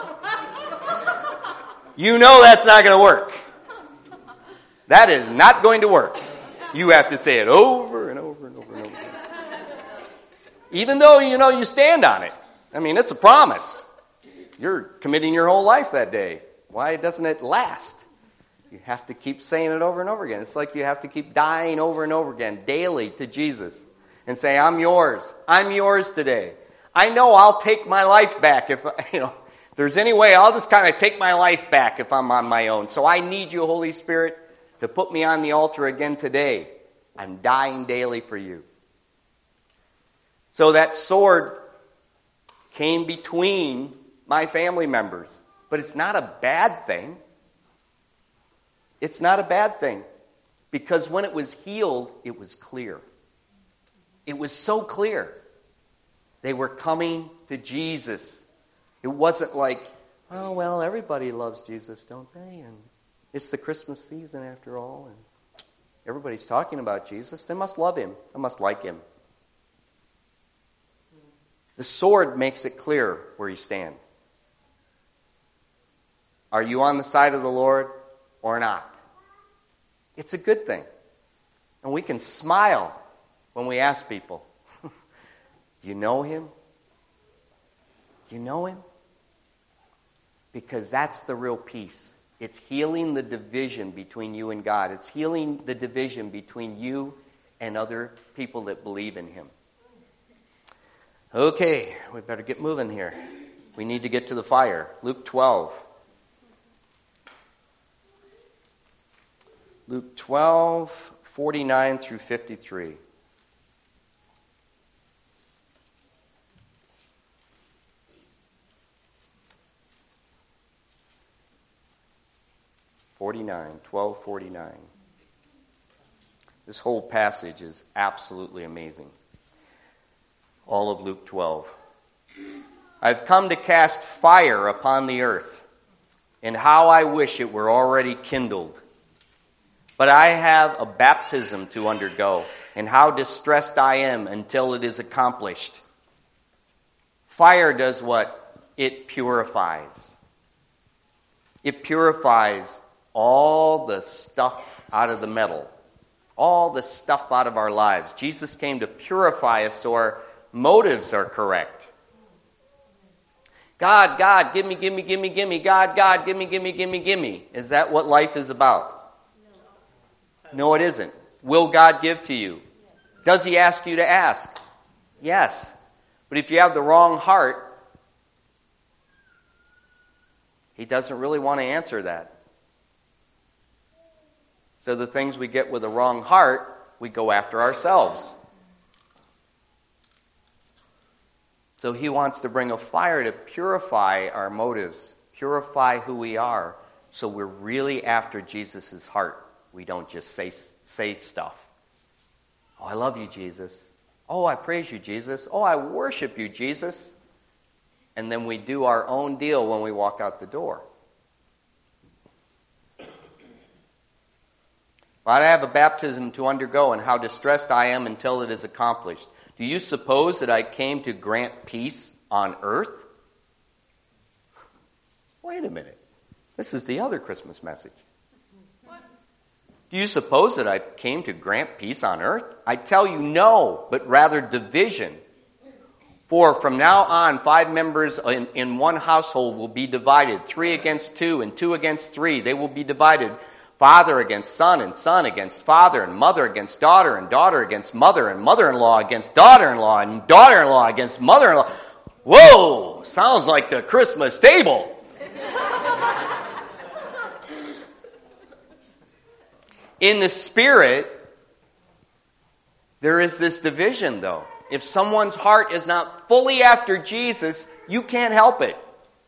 You know that's not going to work. That is not going to work. You have to say it over and over and over and over. Even though, you know, you stand on it. I mean, it's a promise. You're committing your whole life that day. Why doesn't it last? You have to keep saying it over and over again. It's like you have to keep dying over and over again daily to Jesus and say, I'm yours. I'm yours today. I know I'll take my life back if, you know, if there's any way, I'll just kind of take my life back if I'm on my own. So I need you, Holy Spirit, to put me on the altar again today. I'm dying daily for you. So that sword came between my family members. But it's not a bad thing. It's not a bad thing. Because when it was healed, it was clear. It was so clear. They were coming to Jesus. It wasn't like, oh, well, everybody loves Jesus, don't they? And it's the Christmas season after all. And everybody's talking about Jesus. They must love him. They must like him. The sword makes it clear where you stand. Are you on the side of the Lord or not? It's a good thing. And we can smile when we ask people, do you know him? Do you know him? Because that's the real peace. It's healing the division between you and God. It's healing the division between you and other people that believe in him. Okay, we better get moving here. We need to get to the fire. Luke twelve. Luke twelve, forty-nine through fifty-three. forty-nine, twelve forty-nine. This whole passage is absolutely amazing. All of Luke twelve. I've come to cast fire upon the earth, and how I wish it were already kindled. But I have a baptism to undergo, and how distressed I am until it is accomplished. Fire does what? It purifies. It purifies all the stuff out of the metal, all the stuff out of our lives. Jesus came to purify us so our motives are correct. God, God, give me, give me, give me, give me. God, God, give me, give me, give me, give me. Is that what life is about? No, it isn't. Will God give to you? Does he ask you to ask? Yes. But if you have the wrong heart, he doesn't really want to answer that. So the things we get with the wrong heart, we go after ourselves. So he wants to bring a fire to purify our motives, purify who we are, so we're really after Jesus' heart. We don't just say, say stuff. Oh, I love you, Jesus. Oh, I praise you, Jesus. Oh, I worship you, Jesus. And then we do our own deal when we walk out the door. But I have a baptism to undergo, and how distressed I am until it is accomplished. Do you suppose that I came to grant peace on earth? Wait a minute. This is the other Christmas message. What? Do you suppose that I came to grant peace on earth? I tell you no, but rather division. For from now on, five members in, in one household will be divided, three against two and two against three. They will be divided. Father against son, and son against father, and mother against daughter, and daughter against mother, and mother-in-law against daughter-in-law, and daughter-in-law against mother-in-law. Whoa! Sounds like the Christmas table. In the spirit, there is this division, though. If someone's heart is not fully after Jesus, you can't help it.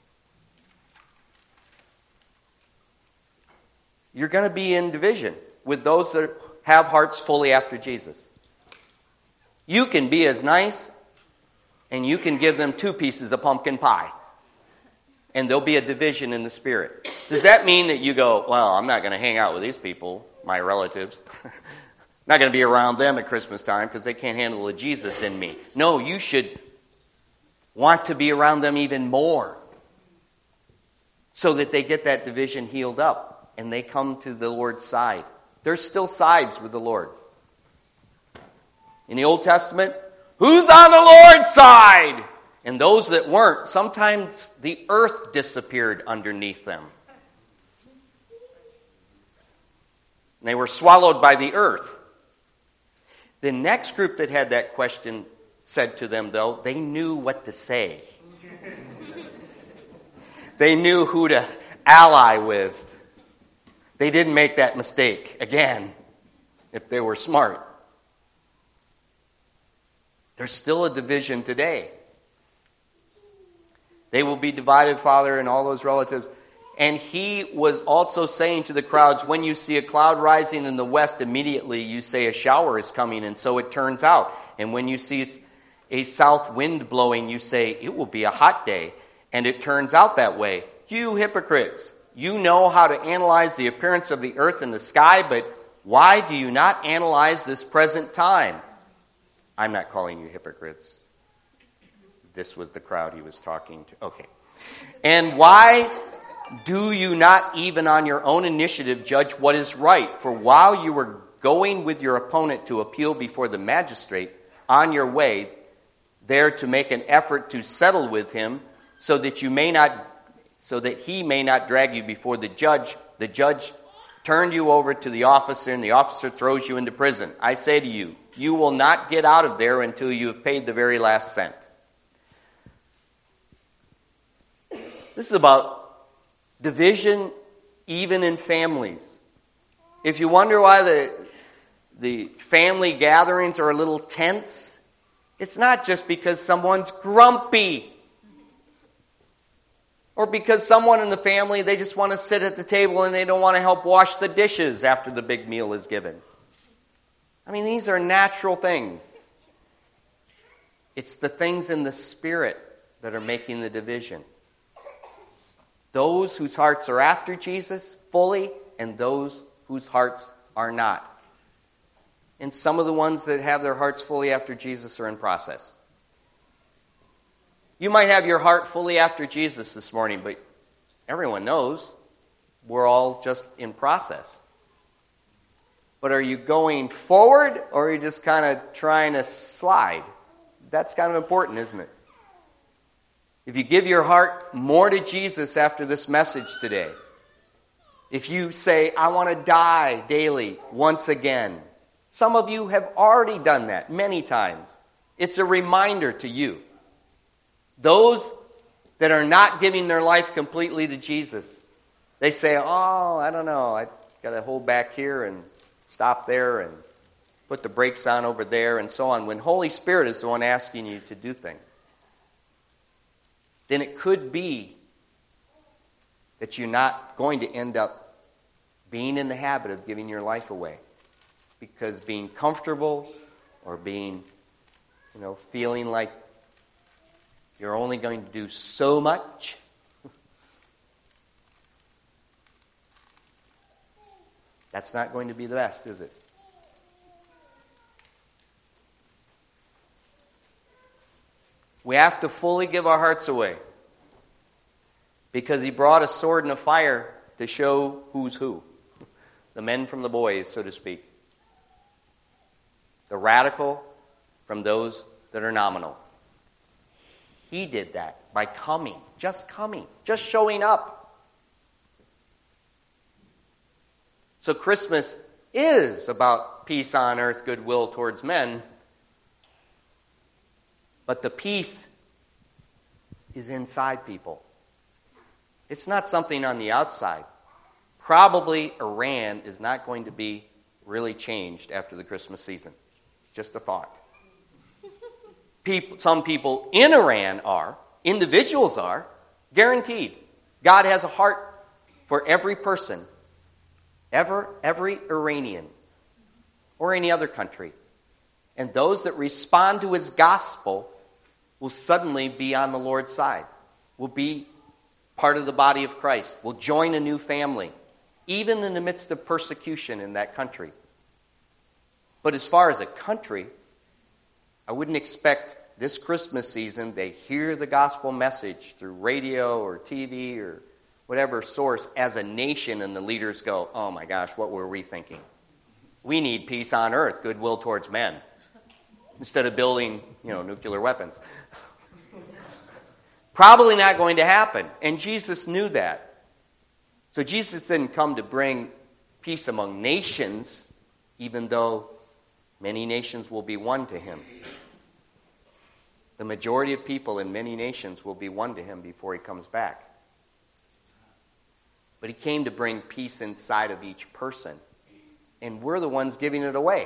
You're going to be in division with those that have hearts fully after Jesus. You can be as nice, and you can give them two pieces of pumpkin pie. And there'll be a division in the spirit. Does that mean that you go, well, I'm not going to hang out with these people, my relatives. not going to be around them at Christmas time because they can't handle the Jesus in me. No, you should want to be around them even more so that they get that division healed up and they come to the Lord's side. There's still sides with the Lord. In the Old Testament, who's on the Lord's side? And those that weren't, sometimes the earth disappeared underneath them. And they were swallowed by the earth. The next group that had that question said to them, though, they knew what to say. They knew who to ally with. They didn't make that mistake again if they were smart. There's still a division today. They will be divided, Father, and all those relatives. And he was also saying to the crowds, when you see a cloud rising in the west, immediately you say a shower is coming, and so it turns out. And when you see a south wind blowing, you say it will be a hot day, and it turns out that way. You hypocrites, you know how to analyze the appearance of the earth and the sky, but why do you not analyze this present time? I'm not calling you hypocrites. This was the crowd he was talking to. Okay. And why do you not even on your own initiative judge what is right? For while you were going with your opponent to appeal before the magistrate, on your way there to make an effort to settle with him, so that you may not, so that he may not drag you before the judge, the judge turned you over to the officer, and the officer throws you into prison. I say to you, you will not get out of there until you have paid the very last cent. This is about division even in families. If you wonder why the, the family gatherings are a little tense, it's not just because someone's grumpy or because someone in the family, they just want to sit at the table and they don't want to help wash the dishes after the big meal is given. I mean, these are natural things. It's the things in the spirit that are making the division. Those whose hearts are after Jesus fully, and those whose hearts are not. And some of the ones that have their hearts fully after Jesus are in process. You might have your heart fully after Jesus this morning, but everyone knows we're all just in process. But are you going forward, or are you just kind of trying to slide? That's kind of important, isn't it? If you give your heart more to Jesus after this message today, if you say, I want to die daily once again, some of you have already done that many times. It's a reminder to you. Those that are not giving their life completely to Jesus, they say, oh, I don't know, I got to hold back here and stop there and put the brakes on over there and so on. When Holy Spirit is the one asking you to do things, then it could be that you're not going to end up being in the habit of giving your life away. Because being comfortable or being, you know, feeling like you're only going to do so much, that's not going to be the best, is it? We have to fully give our hearts away. Because he brought a sword and a fire to show who's who. The men from the boys, so to speak. The radical from those that are nominal. He did that by coming, just coming, just showing up. So Christmas is about peace on earth, goodwill towards men. But the peace is inside people. It's not something on the outside. Probably Iran is not going to be really changed after the Christmas season. Just a thought. People, some people in Iran are, individuals are, guaranteed. God has a heart for every person, ever, every Iranian, or any other country. And those that respond to his gospel will suddenly be on the Lord's side, will be part of the body of Christ, will join a new family, even in the midst of persecution in that country. But as far as a country, I wouldn't expect this Christmas season they hear the gospel message through radio or T V or whatever source as a nation, and the leaders go, oh my gosh, what were we thinking? We need peace on earth, goodwill towards men, instead of building, you know, nuclear weapons. Probably not going to happen. And Jesus knew that. So Jesus didn't come to bring peace among nations, even though many nations will be one to him. The majority of people in many nations will be one to him before he comes back. But he came to bring peace inside of each person. And we're the ones giving it away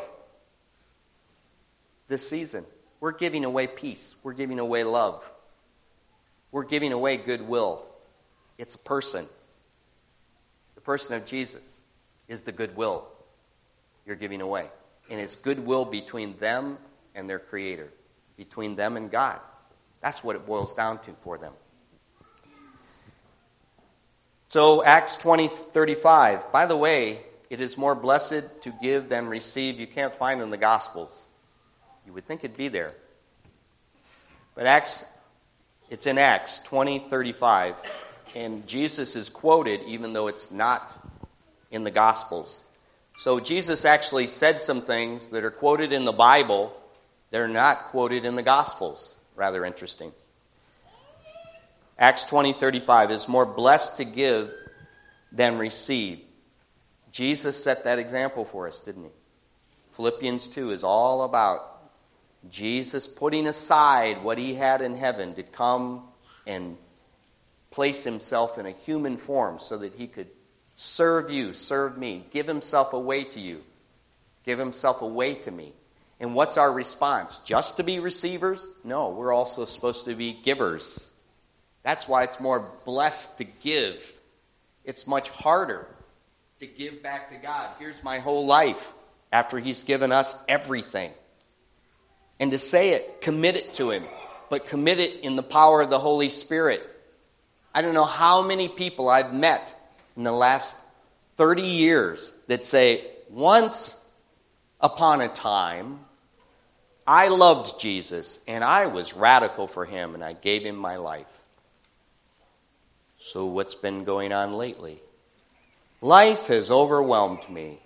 this season. We're giving away peace. We're giving away love. We're giving away goodwill. It's a person. The person of Jesus is the goodwill you're giving away. And it's goodwill between them and their Creator, between them and God. That's what it boils down to for them. So Acts twenty thirty-five. By the way, it is more blessed to give than receive. You can't find it in the Gospels. You would think it'd be there. But Acts, it's in Acts twenty thirty-five. And Jesus is quoted even though it's not in the Gospels. So Jesus actually said some things that are quoted in the Bible. They're not quoted in the Gospels. Rather interesting. Acts twenty thirty-five is more blessed to give than receive. Jesus set that example for us, didn't he? Philippians two is all about Jesus putting aside what he had in heaven to come and place himself in a human form so that he could serve you, serve me, give himself away to you, give himself away to me. And what's our response? Just to be receivers? No, we're also supposed to be givers. That's why it's more blessed to give. It's much harder to give back to God. Here's my whole life after he's given us everything. And to say it, commit it to him, but commit it in the power of the Holy Spirit. I don't know how many people I've met in the last thirty years that say, once upon a time, I loved Jesus and I was radical for him and I gave him my life. So what's been going on lately? Life has overwhelmed me.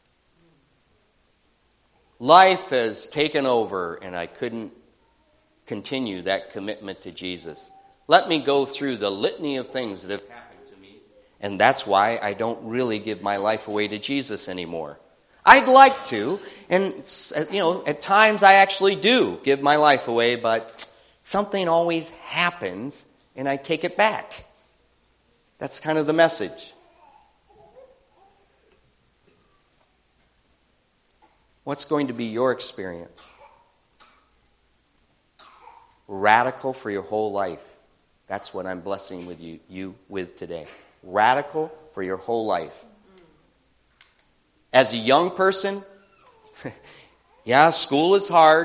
Life has taken over and I couldn't continue that commitment to Jesus. Let me go through the litany of things that have happened to me. And that's why I don't really give my life away to Jesus anymore. I'd like to, and you know, at times I actually do give my life away, but something always happens and I take it back. That's kind of the message. What's going to be your experience? Radical for your whole life. That's what I'm blessing with you, you with today. Radical for your whole life. As a young person, yeah, school is hard.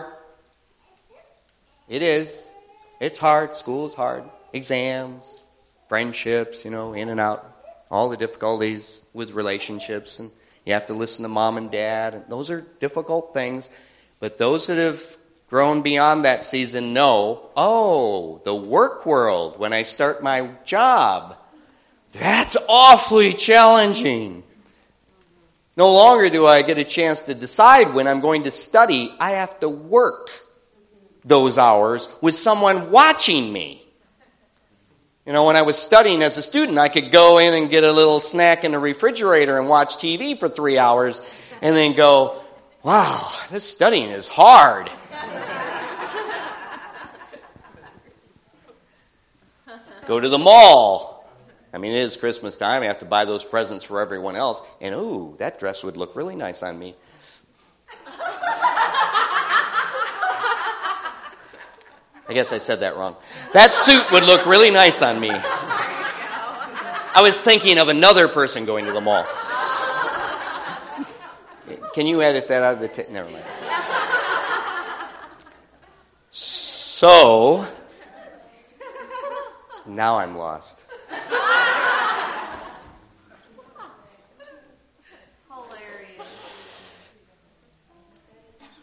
It is. It's hard. School is hard. Exams, friendships, you know, in and out. All the difficulties with relationships. And you have to listen to mom and dad. And those are difficult things. But those that have grown beyond that season know, oh, the work world, when I start my job, that's awfully challenging. No longer do I get a chance to decide when I'm going to study. I have to work those hours with someone watching me. You know, when I was studying as a student, I could go in and get a little snack in the refrigerator and watch T V for three hours and then go, wow, this studying is hard. Go to the mall. I mean, it is Christmas time. I have to buy those presents for everyone else. And, ooh, that dress would look really nice on me. I guess I said that wrong. That suit would look really nice on me. I was thinking of another person going to the mall. Can you edit that out of the tape? Never mind. So, now I'm lost.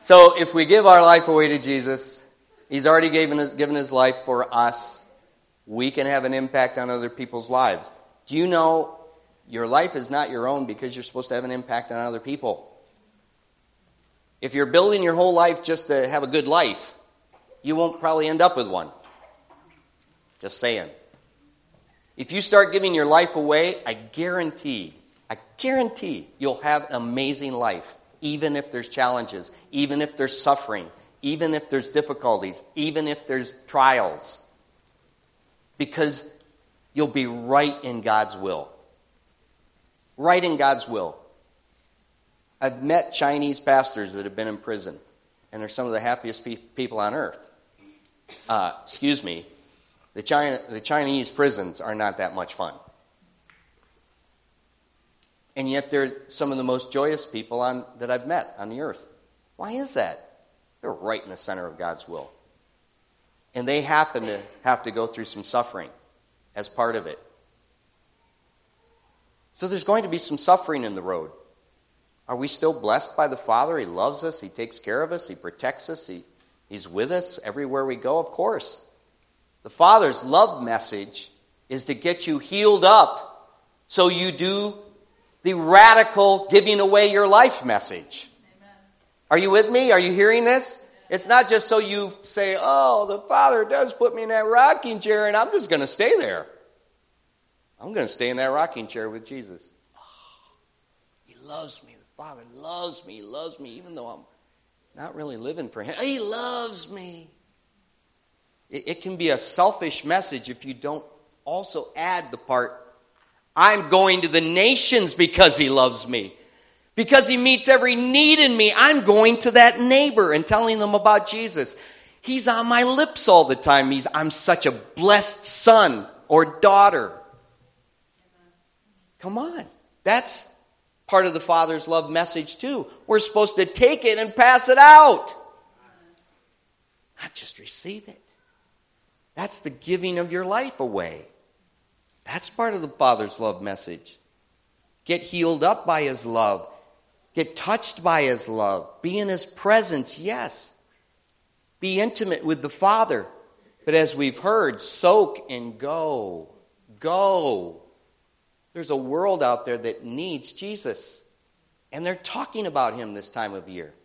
So if we give our life away to Jesus, He's already given us, given His life for us. We can have an impact on other people's lives. Do you know your life is not your own because you're supposed to have an impact on other people? If you're building your whole life just to have a good life, you won't probably end up with one. Just saying. If you start giving your life away, I guarantee, I guarantee you'll have an amazing life. Even if there's challenges, even if there's suffering, even if there's difficulties, even if there's trials. Because you'll be right in God's will. Right in God's will. I've met Chinese pastors that have been in prison, and they're some of the happiest pe- people on earth. Uh, excuse me, the, China, the Chinese prisons are not that much fun. And yet they're some of the most joyous people on, that I've met on the earth. Why is that? They're right in the center of God's will. And they happen to have to go through some suffering as part of it. So there's going to be some suffering in the road. Are we still blessed by the Father? He loves us. He takes care of us. He protects us. He, he's with us everywhere we go, of course. The Father's love message is to get you healed up so you do the radical giving away your life message. Amen. Are you with me? Are you hearing this? It's not just so you say, oh, the Father does put me in that rocking chair and I'm just going to stay there. I'm going to stay in that rocking chair with Jesus. Oh, He loves me. The Father loves me. He loves me even though I'm not really living for Him. He loves me. It, it can be a selfish message if you don't also add the part, I'm going to the nations because He loves me. Because He meets every need in me. I'm going to that neighbor and telling them about Jesus. He's on my lips all the time. He's, I'm such a blessed son or daughter. Come on. That's part of the Father's love message too. We're supposed to take it and pass it out. Not just receive it. That's the giving of your life away. That's part of the Father's love message. Get healed up by His love. Get touched by His love. Be in His presence, yes. Be intimate with the Father. But as we've heard, soak and go. Go. There's a world out there that needs Jesus. And they're talking about Him this time of year.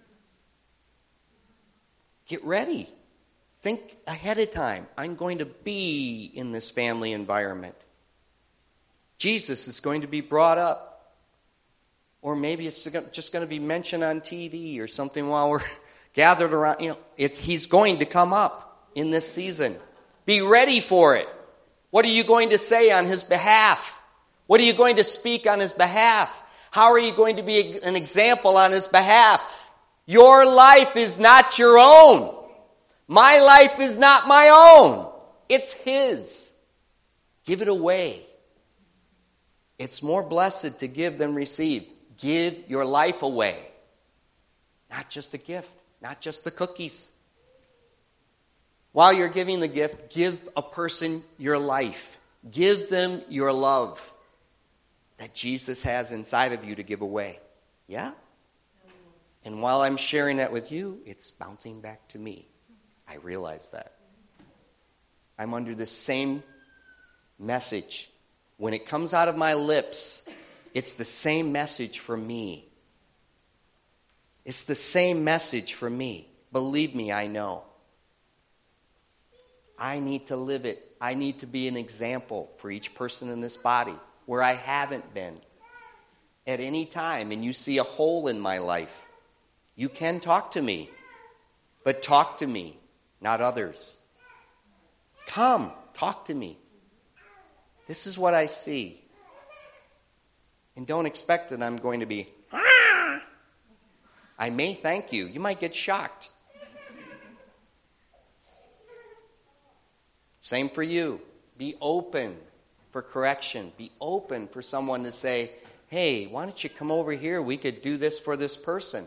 Get ready. Think ahead of time. I'm going to be in this family environment. Jesus is going to be brought up. Or maybe it's just going to be mentioned on T V or something while we're gathered around. You know, it's, He's going to come up in this season. Be ready for it. What are you going to say on His behalf? What are you going to speak on His behalf? How are you going to be an example on His behalf? Your life is not your own. My life is not my own. It's His. Give it away. It's more blessed to give than receive. Give your life away. Not just a gift, not just the cookies. While you're giving the gift, give a person your life. Give them your love that Jesus has inside of you to give away. Yeah? And while I'm sharing that with you, it's bouncing back to me. I realize that. I'm under the same message. When it comes out of my lips, it's the same message for me. It's the same message for me. Believe me, I know. I need to live it. I need to be an example for each person in this body where I haven't been. At any time, and you see a hole in my life, you can talk to me. But talk to me, not others. Come, talk to me. This is what I see. And don't expect that I'm going to be, ah! I may thank you. You might get shocked. Same for you. Be open for correction. Be open for someone to say, hey, why don't you come over here? We could do this for this person.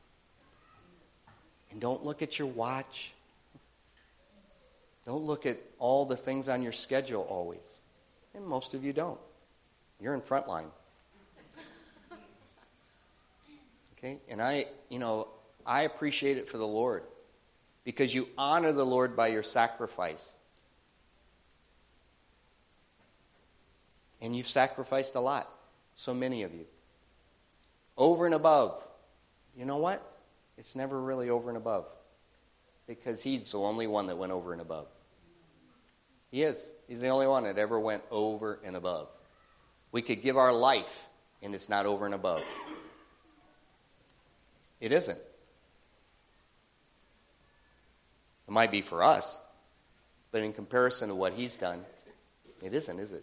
And don't look at your watch. Don't look at all the things on your schedule always. And most of you don't. You're in front line. Okay? And I, you know, I appreciate it for the Lord because you honor the Lord by your sacrifice. And you've sacrificed a lot. So many of you. Over and above. You know what? It's never really over and above. Because he's the only one that went over and above. He is. He's the only one that ever went over and above. We could give our life, and it's not over and above. It isn't. It might be for us, but in comparison to what he's done, it isn't, is it?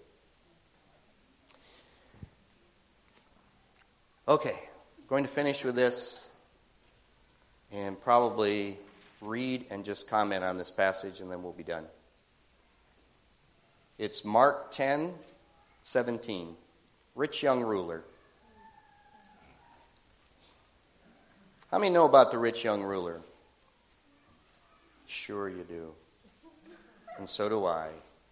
Okay, going to finish with this and probably read and just comment on this passage, and then we'll be done. It's Mark ten seventeen, rich young ruler. How many know about the rich young ruler? Sure you do. And so do I.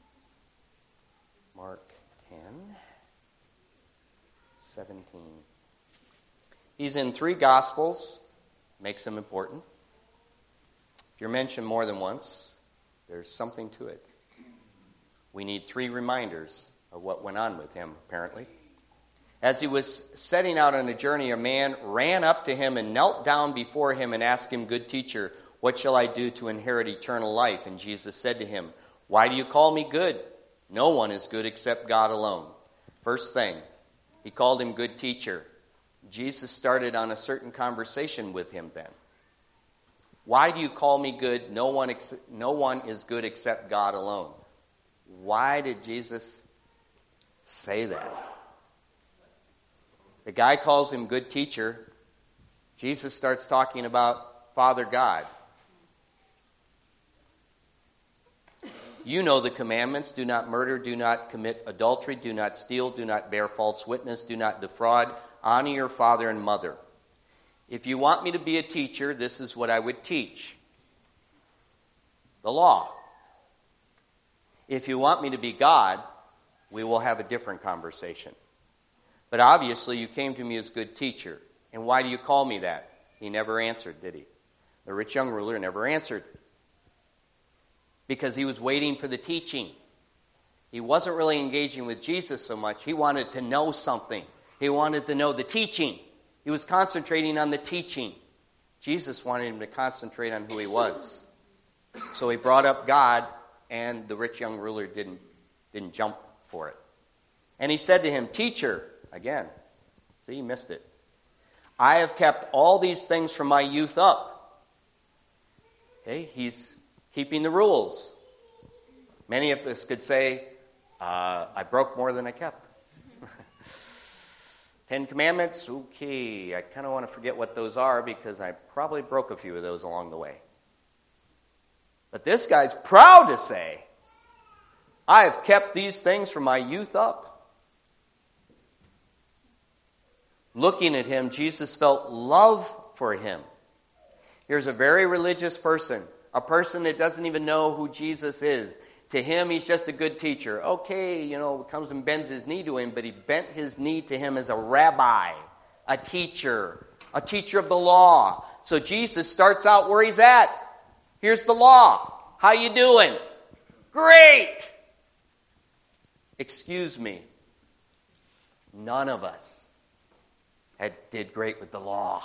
Mark ten seventeen. He's in three Gospels. Makes him important. If you're mentioned more than once, there's something to it. We need three reminders of what went on with him, apparently. As he was setting out on a journey, a man ran up to him and knelt down before him and asked him, "Good teacher, what shall I do to inherit eternal life?" And Jesus said to him, "Why do you call me good? No one is good except God alone." First thing, he called him good teacher. Jesus started on a certain conversation with him then. Why do you call me good? No one, ex- no one is good except God alone. Why did Jesus say that? The guy calls him good teacher. Jesus starts talking about Father God. You know the commandments. Do not murder, do not commit adultery, do not steal, do not bear false witness, do not defraud, honor your father and mother. If you want me to be a teacher, this is what I would teach. The law. If you want me to be God, we will have a different conversation. But obviously you came to me as good teacher. And why do you call me that? He never answered, did he? The rich young ruler never answered. Because he was waiting for the teaching. He wasn't really engaging with Jesus so much. He wanted to know something. He wanted to know the teaching. He was concentrating on the teaching. Jesus wanted him to concentrate on who he was. So he brought up God, and the rich young ruler didn't, didn't jump for it. And he said to him, "Teacher," again, see, he missed it. "I have kept all these things from my youth up." Okay, he's keeping the rules. Many of us could say, uh, I broke more than I kept. Ten Commandments, okay, I kind of want to forget what those are because I probably broke a few of those along the way. But this guy's proud to say, I have kept these things from my youth up. Looking at him, Jesus felt love for him. Here's a very religious person. A person that doesn't even know who Jesus is. To him, he's just a good teacher. Okay, you know, comes and bends his knee to him, but he bent his knee to him as a rabbi, a teacher, a teacher of the law. So Jesus starts out where he's at. Here's the law. How you doing? Great! Excuse me. None of us had, did great with the law.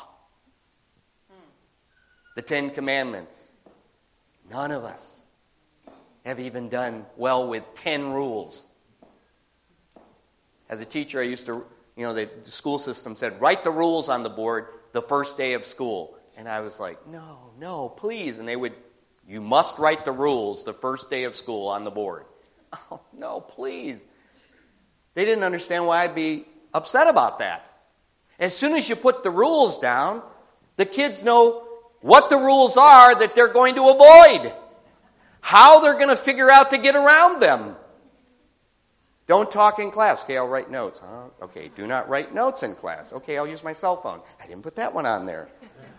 The Ten Commandments. None of us have even done well with ten rules. As a teacher, I used to, you know, the, the school system said, write the rules on the board the first day of school. And I was like, no, no, please. And they would, you must write the rules the first day of school on the board. Oh, no, please. They didn't understand why I'd be upset about that. As soon as you put the rules down, the kids know what the rules are that they're going to avoid. How they're going to figure out to get around them. Don't talk in class. Okay, I'll write notes. Huh? Okay, do not write notes in class. Okay, I'll use my cell phone. I didn't put that one on there.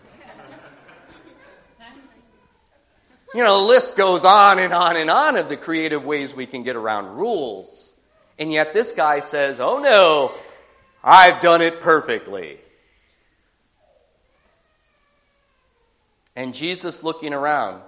You know, the list goes on and on and on of the creative ways we can get around rules. And yet this guy says, oh no, I've done it perfectly. And Jesus looking around.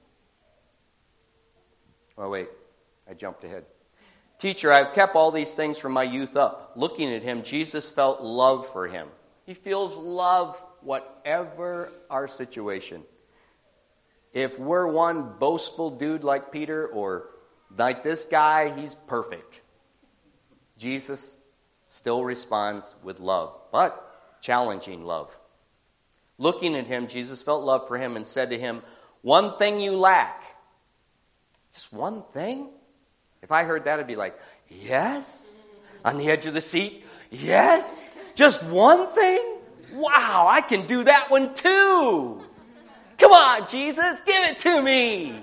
Oh, wait. I jumped ahead. Teacher, I've kept all these things from my youth up. Looking at him, Jesus felt love for him. He feels love whatever our situation. If we're one boastful dude like Peter or like this guy, he's perfect. Jesus still responds with love, but challenging love. Looking at him, Jesus felt love for him and said to him, one thing you lack. Just one thing? If I heard that, I'd be like, yes? On the edge of the seat? Yes? Just one thing? Wow, I can do that one too. Come on, Jesus, give it to me.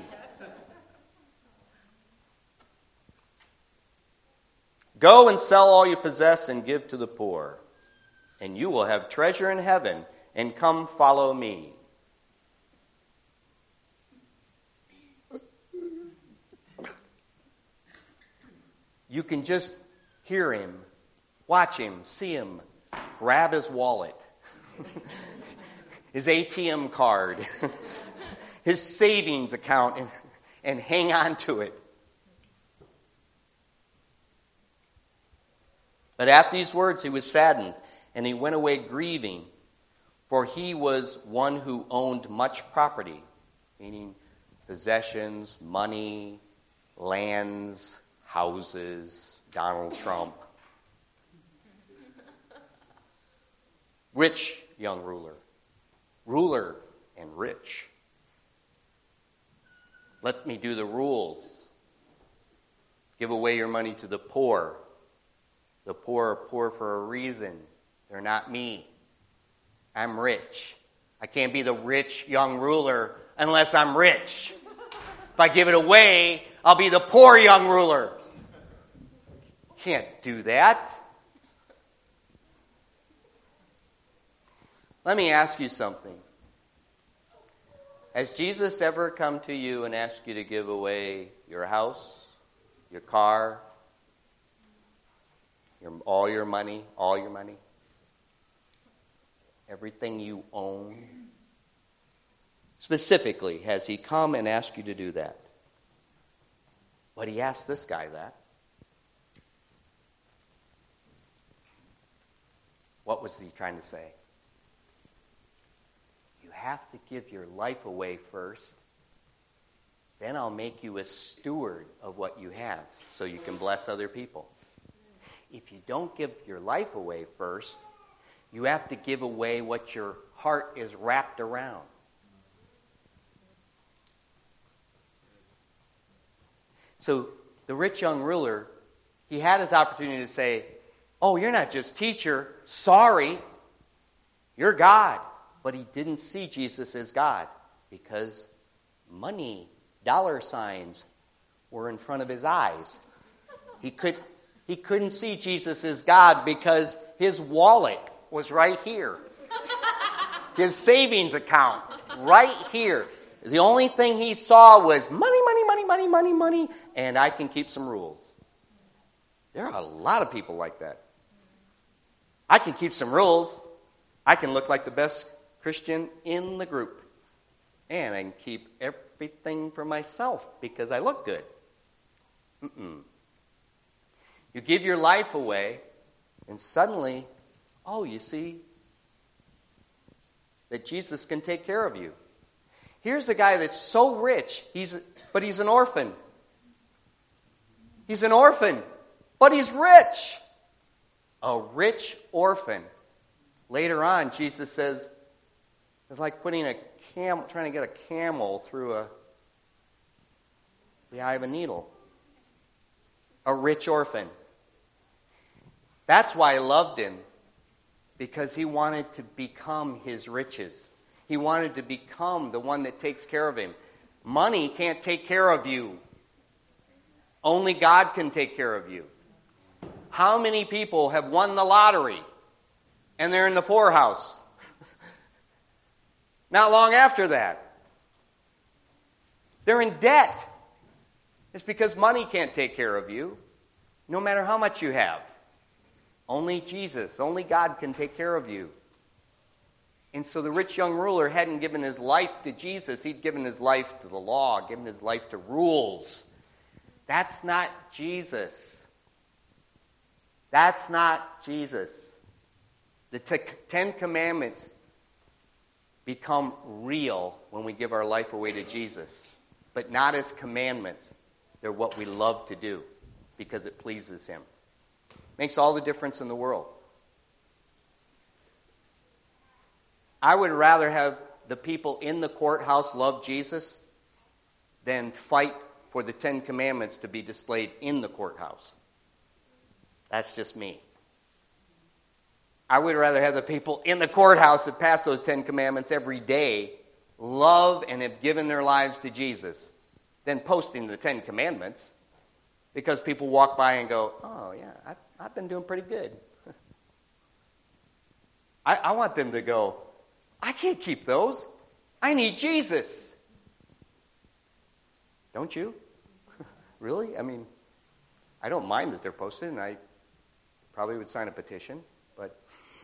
Go and sell all you possess and give to the poor, and you will have treasure in heaven, and come follow me. You can just hear him, watch him, see him, grab his wallet, his A T M card, his savings account, and, and hang on to it. But at these words he was saddened, and he went away grieving, for he was one who owned much property, meaning possessions, money, lands, houses, Donald Trump. Rich young ruler. Ruler and rich. Let me do the rules. Give away your money to the poor. The poor are poor for a reason. They're not me. I'm rich. I can't be the rich young ruler unless I'm rich. If I give it away, I'll be the poor young ruler. Can't do that. Let me ask you something. Has Jesus ever come to you and asked you to give away your house, your car, your, all your money, all your money? Everything you own? Specifically, has he come and asked you to do that? But he asked this guy that. What was he trying to say? You have to give your life away first. Then I'll make you a steward of what you have so you can bless other people. If you don't give your life away first, you have to give away what your heart is wrapped around. So the rich young ruler, he had his opportunity to say, oh, you're not just teacher. Sorry. You're God. But he didn't see Jesus as God because money, dollar signs were in front of his eyes. He could, he couldn't see Jesus as God because his wallet was right here. His savings account right here. The only thing he saw was money, money, money, money, money, money, and I can keep some rules. There are a lot of people like that. I can keep some rules. I can look like the best Christian in the group. And I can keep everything for myself because I look good. Mm-mm. You give your life away, and suddenly, oh, you see that Jesus can take care of you. Here's a guy that's so rich, he's but he's an orphan. He's an orphan, but he's rich. A rich orphan. Later on, Jesus says, it's like putting a camel, trying to get a camel through a the eye of a needle. A rich orphan. That's why I loved him, because he wanted to become his riches. He wanted to become the one that takes care of him. Money can't take care of you. Only God can take care of you. How many people have won the lottery and they're in the poorhouse? Not long after that. They're in debt. It's because money can't take care of you, no matter how much you have. Only Jesus, only God can take care of you. And so the rich young ruler hadn't given his life to Jesus. He'd given his life to the law, given his life to rules. That's not Jesus. That's not Jesus. The t- Ten Commandments become real when we give our life away to Jesus, but not as commandments. They're what we love to do because it pleases him. Makes all the difference in the world. I would rather have the people in the courthouse love Jesus than fight for the Ten Commandments to be displayed in the courthouse. That's just me. I would rather have the people in the courthouse that pass those Ten Commandments every day love and have given their lives to Jesus than posting the Ten Commandments because people walk by and go, oh, yeah, I've, I've been doing pretty good. I, I want them to go, I can't keep those. I need Jesus. Don't you? Really? I mean, I don't mind that they're posted, and I probably would sign a petition, but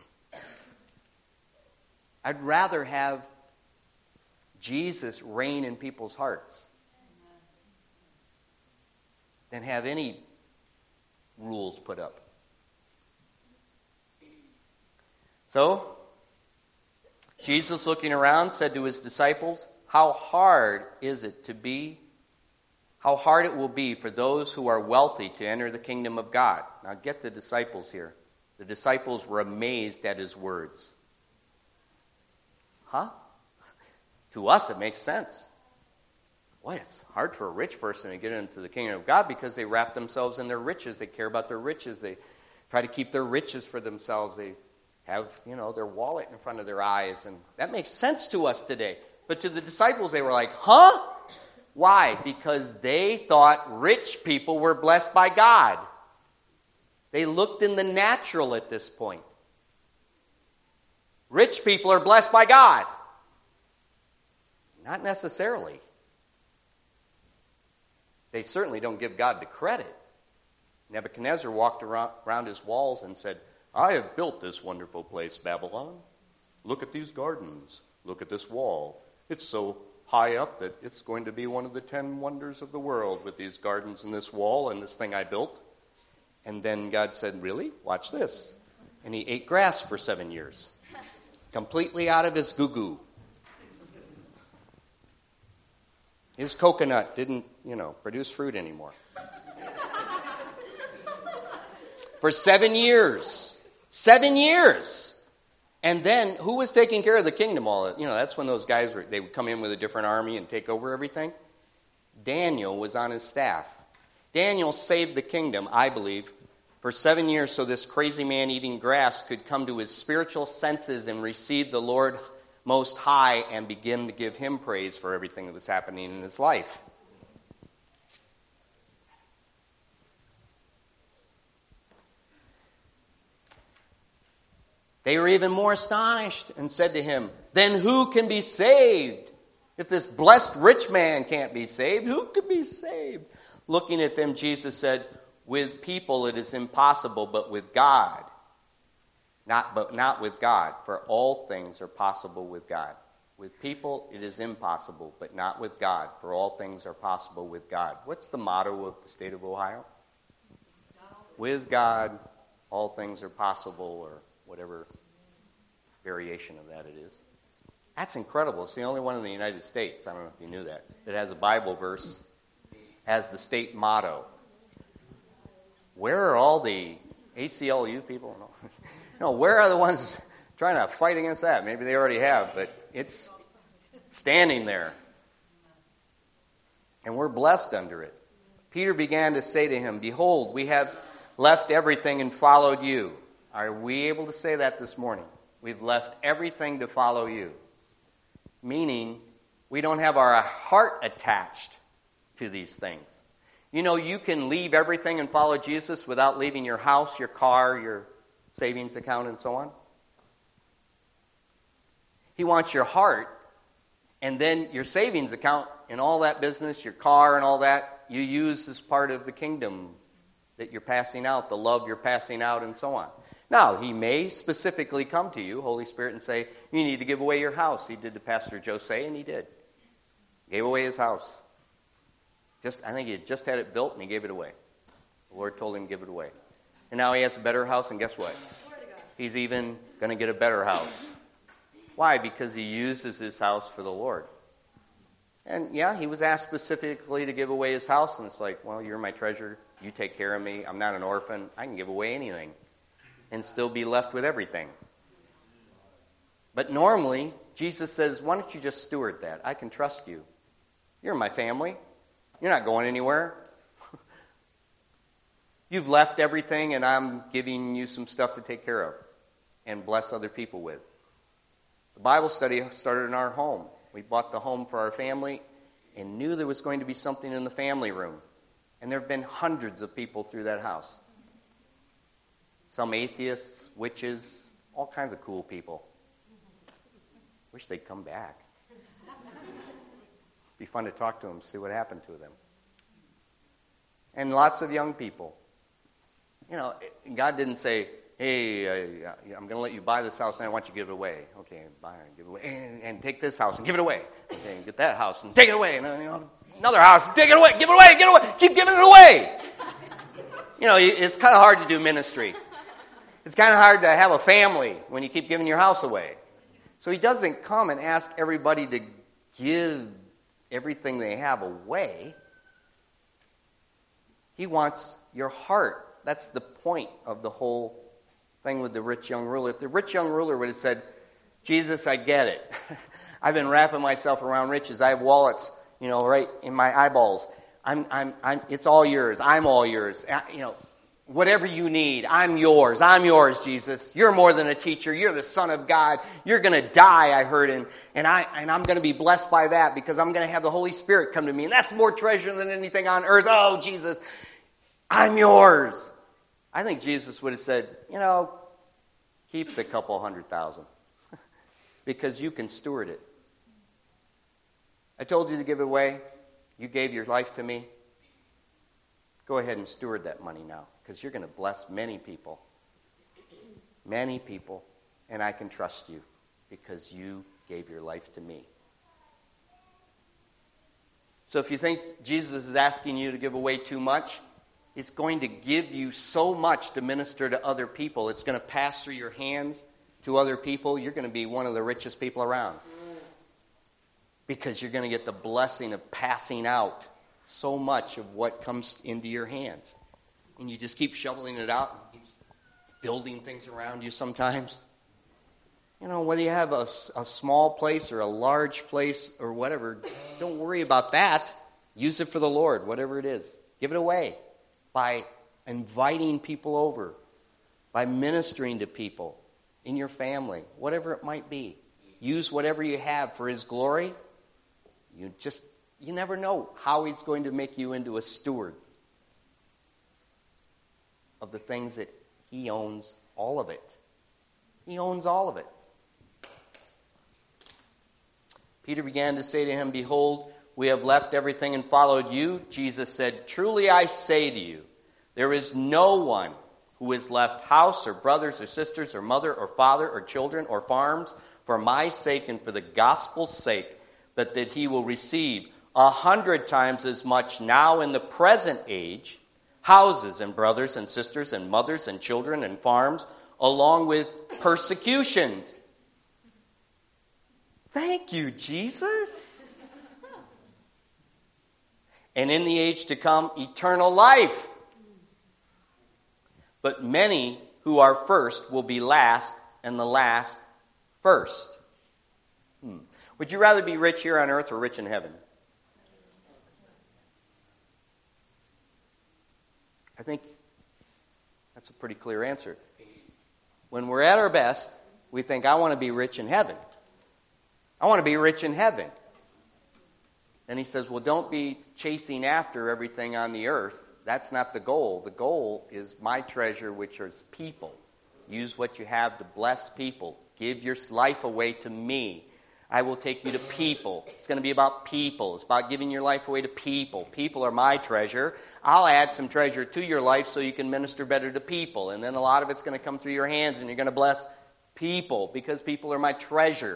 I'd rather have Jesus reign in people's hearts than have any rules put up. So, Jesus, looking around, said to his disciples, how hard is it to be, how hard it will be for those who are wealthy to enter the kingdom of God. Now get the disciples here. The disciples were amazed at his words. Huh? To us it makes sense. Boy, it's hard for a rich person to get into the kingdom of God because they wrap themselves in their riches. They care about their riches. They try to keep their riches for themselves. They have, you know, their wallet in front of their eyes. And that makes sense to us today. But to the disciples, they were like, huh? Why? Because they thought rich people were blessed by God. They looked in the natural at this point. Rich people are blessed by God. Not necessarily. They certainly don't give God the credit. Nebuchadnezzar walked around his walls and said, I have built this wonderful place, Babylon. Look at these gardens. Look at this wall. It's so high up that it's going to be one of the ten wonders of the world with these gardens and this wall and this thing I built. And then God said, really? Watch this. And he ate grass for seven years. Completely out of his goo-goo. His coconut didn't, you know, produce fruit anymore. For seven years. Seven years. And then, who was taking care of the kingdom all? You know, that's when those guys, were, they would come in with a different army and take over everything. Daniel was on his staff. Daniel saved the kingdom, I believe, for seven years so this crazy man eating grass could come to his spiritual senses and receive the Lord Most High and begin to give him praise for everything that was happening in his life. They were even more astonished and said to him, then who can be saved? If this blessed rich man can't be saved, who could be saved? Looking at them, Jesus said, with people it is impossible, but with God. Not, but not with God, for all things are possible with God. With people it is impossible, but not with God, for all things are possible with God. What's the motto of the state of Ohio? With God, all things are possible, or whatever variation of that it is. That's incredible. It's the only one in the United States, I don't know if you knew that, that has a Bible verse as the state motto. Where are all the A C L U people? No, no, where are the ones trying to fight against that? Maybe they already have, but it's standing there. And we're blessed under it. Peter began to say to him, behold, we have left everything and followed you. Are we able to say that this morning? We've left everything to follow you. Meaning, we don't have our heart attached to these things. You know, you can leave everything and follow Jesus without leaving your house, your car, your savings account, and so on. He wants your heart, and then your savings account and all that business, your car and all that, you use as part of the kingdom that you're passing out, the love you're passing out, and so on. Now, he may specifically come to you, Holy Spirit, and say, you need to give away your house. He did to Pastor Jose, and he did. Gave away his house. Just, I think he had just had it built, and he gave it away. The Lord told him to give it away. And now he has a better house, and guess what? He's even going to get a better house. Why? Because he uses his house for the Lord. And yeah, he was asked specifically to give away his house, and it's like, well, you're my treasure. You take care of me. I'm not an orphan. I can give away anything and still be left with everything. But normally, Jesus says, why don't you just steward that? I can trust you. You're my family. You're not going anywhere. You've left everything, and I'm giving you some stuff to take care of and bless other people with. The Bible study started in our home. We bought the home for our family and knew there was going to be something in the family room. And there have been hundreds of people through that house. Some atheists, witches, all kinds of cool people. Wish they'd come back. Be fun to talk to them, see what happened to them. And lots of young people. You know, God didn't say, hey, uh, I'm going to let you buy this house and I want you to give it away. Okay, buy it and give it away. And, and take this house and give it away. Okay, and get that house and take it away. And you know, another house, take it away, give it away, give it away. Keep giving it away. You know, it's kind of hard to do ministry. It's kind of hard to have a family when you keep giving your house away. So he doesn't come and ask everybody to give everything they have away. He wants your heart. That's the point of the whole thing with the rich young ruler. If the rich young ruler would have said, Jesus, I get it. I've been wrapping myself around riches. I have wallets, you know, right in my eyeballs. I'm, I'm, I'm, it's all yours. I'm all yours. You know, whatever you need, I'm yours. I'm yours, Jesus. You're more than a teacher. You're the Son of God. You're going to die, I heard, and, and, I, and I'm going to be blessed by that because I'm going to have the Holy Spirit come to me, and that's more treasure than anything on earth. Oh, Jesus, I'm yours. I think Jesus would have said, you know, keep the couple hundred thousand because you can steward it. I told you to give it away. You gave your life to me. Go ahead and steward that money now because you're going to bless many people. Many people. And I can trust you because you gave your life to me. So if you think Jesus is asking you to give away too much, it's going to give you so much to minister to other people. It's going to pass through your hands to other people. You're going to be one of the richest people around. Because you're going to get the blessing of passing out so much of what comes into your hands. And you just keep shoveling it out, and keep building things around you sometimes. You know, whether you have a, a small place or a large place or whatever, don't worry about that. Use it for the Lord, whatever it is. Give it away. By inviting people over, by ministering to people in your family, whatever it might be. Use whatever you have for His glory. You just, you never know how He's going to make you into a steward of the things that He owns, all of it. He owns all of it. Peter began to say to him, behold, we have left everything and followed you. Jesus said, truly I say to you, there is no one who has left house or brothers or sisters or mother or father or children or farms for my sake and for the gospel's sake, but that he will receive a hundred times as much now in the present age, houses and brothers and sisters and mothers and children and farms, along with persecutions. Thank you, Jesus. And in the age to come, eternal life. But many who are first will be last, and the last first. Hmm. Would you rather be rich here on earth or rich in heaven? I think that's a pretty clear answer. When we're at our best, we think, I want to be rich in heaven. I want to be rich in heaven. And he says, well, don't be chasing after everything on the earth. That's not the goal. The goal is my treasure, which is people. Use what you have to bless people. Give your life away to me. I will take you to people. It's going to be about people. It's about giving your life away to people. People are my treasure. I'll add some treasure to your life so you can minister better to people. And then a lot of it's going to come through your hands, and you're going to bless people because people are my treasure.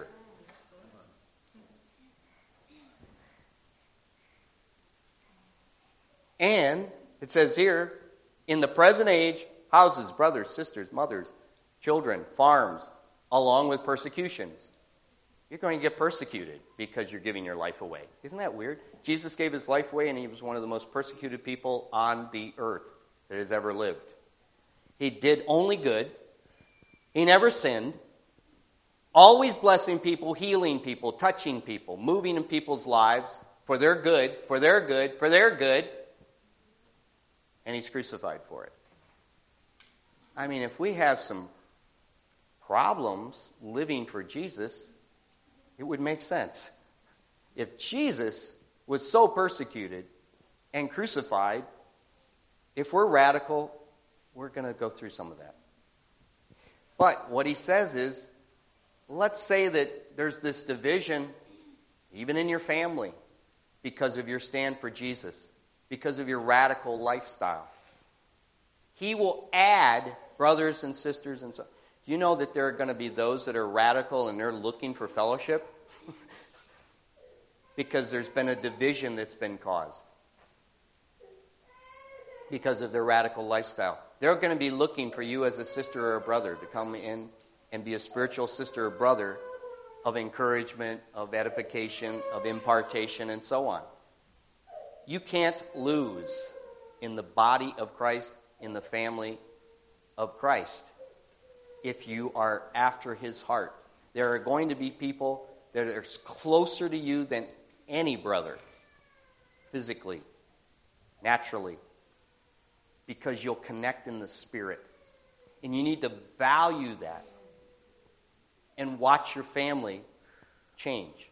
And it says here, in the present age, houses, brothers, sisters, mothers, children, farms, along with persecutions. You're going to get persecuted because you're giving your life away. Isn't that weird? Jesus gave his life away, and he was one of the most persecuted people on the earth that has ever lived. He did only good. He never sinned. Always blessing people, healing people, touching people, moving in people's lives for their good, for their good, for their good. And he's crucified for it. I mean, if we have some problems living for Jesus, it would make sense. If Jesus was so persecuted and crucified, if we're radical, we're going to go through some of that. But what he says is, let's say that there's this division, even in your family, because of your stand for Jesus, because of your radical lifestyle. He will add brothers and sisters and so on. Do you know that there are going to be those that are radical and they're looking for fellowship? Because there's been a division that's been caused because of their radical lifestyle. They're going to be looking for you as a sister or a brother to come in and be a spiritual sister or brother of encouragement, of edification, of impartation, and so on. You can't lose in the body of Christ, in the family of Christ, if you are after his heart. There are going to be people that are closer to you than any brother, physically, naturally, because you'll connect in the spirit. And you need to value that and watch your family change.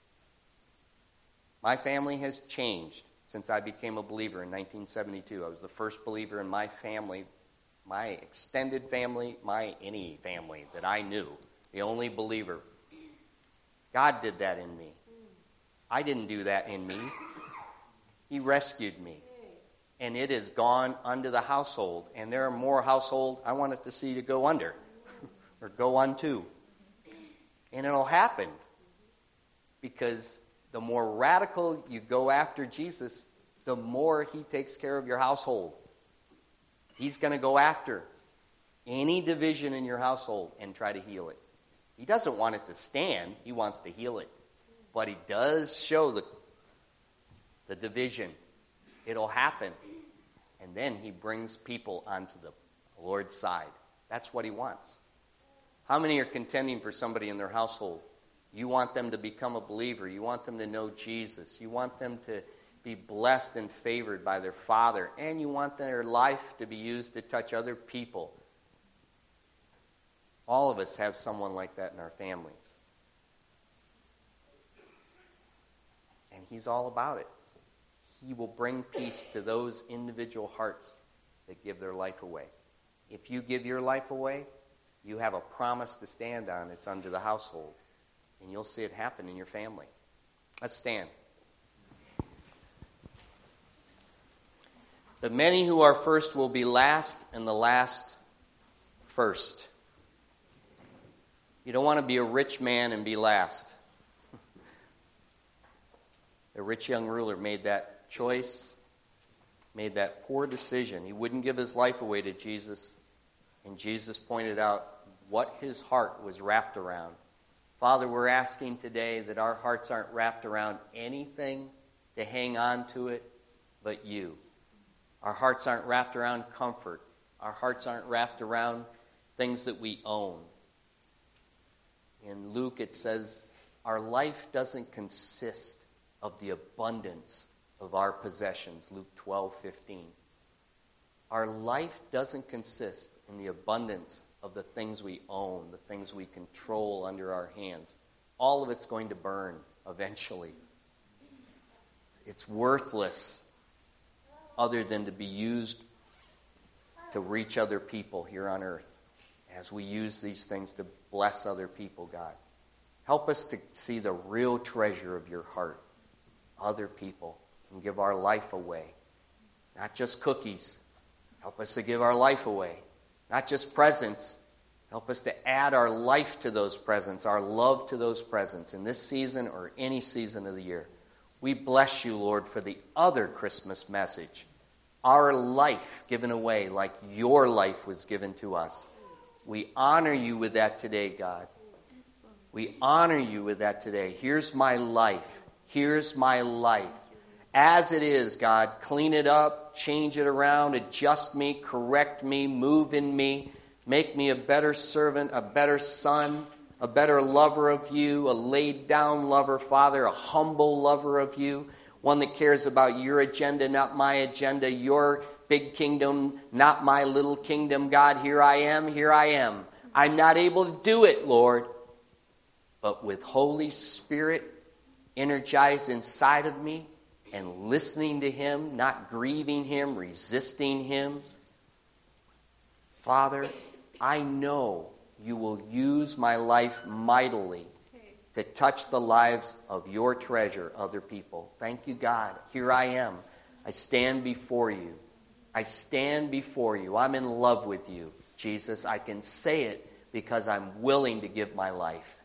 My family has changed since I became a believer in nineteen seventy-two. I was the first believer in my family, my extended family, my any family that I knew, the only believer. God did that in me. I didn't do that in me. He rescued me. And it has gone unto the household. And there are more household I want it to see to go under or go unto. And it'll happen because the more radical you go after Jesus, the more he takes care of your household. He's going to go after any division in your household and try to heal it. He doesn't want it to stand. He wants to heal it. But he does show the, the division. It'll happen. And then he brings people onto the Lord's side. That's what he wants. How many are contending for somebody in their household? You want them to become a believer. You want them to know Jesus. You want them to be blessed and favored by their Father. And you want their life to be used to touch other people. All of us have someone like that in our families. And he's all about it. He will bring peace to those individual hearts that give their life away. If you give your life away, you have a promise to stand on. It's under the household. And you'll see it happen in your family. Let's stand. The many who are first will be last, and the last first. You don't want to be a rich man and be last. A rich young ruler made that choice, made that poor decision. He wouldn't give his life away to Jesus, and Jesus pointed out what his heart was wrapped around. Father, we're asking today that our hearts aren't wrapped around anything to hang on to it but you. Our hearts aren't wrapped around comfort. Our hearts aren't wrapped around things that we own. In Luke it says, our life doesn't consist of the abundance of our possessions, Luke twelve fifteen. Our life doesn't consist in the abundance of the things we own, the things we control under our hands. All of it's going to burn eventually. It's worthless other than to be used to reach other people here on earth as we use these things to bless other people, God. Help us to see the real treasure of your heart, other people, and give our life away. Not just cookies. Help us to give our life away. Not just presents. Help us to add our life to those presents, our love to those presents in this season or any season of the year. We bless you, Lord, for the other Christmas message. Our life given away like your life was given to us. We honor you with that today, God. We honor you with that today. Here's my life. Here's my life. As it is, God, clean it up, change it around, adjust me, correct me, move in me. Make me a better servant, a better son, a better lover of you, a laid-down lover, Father, a humble lover of you, one that cares about your agenda, not my agenda, your big kingdom, not my little kingdom. God, here I am, here I am. I'm not able to do it, Lord, but with Holy Spirit energized inside of me and listening to Him, not grieving Him, resisting Him. Father, I know you will use my life mightily to touch the lives of your treasure, other people. Thank you, God. Here I am. I stand before you. I stand before you. I'm in love with you, Jesus. I can say it because I'm willing to give my life.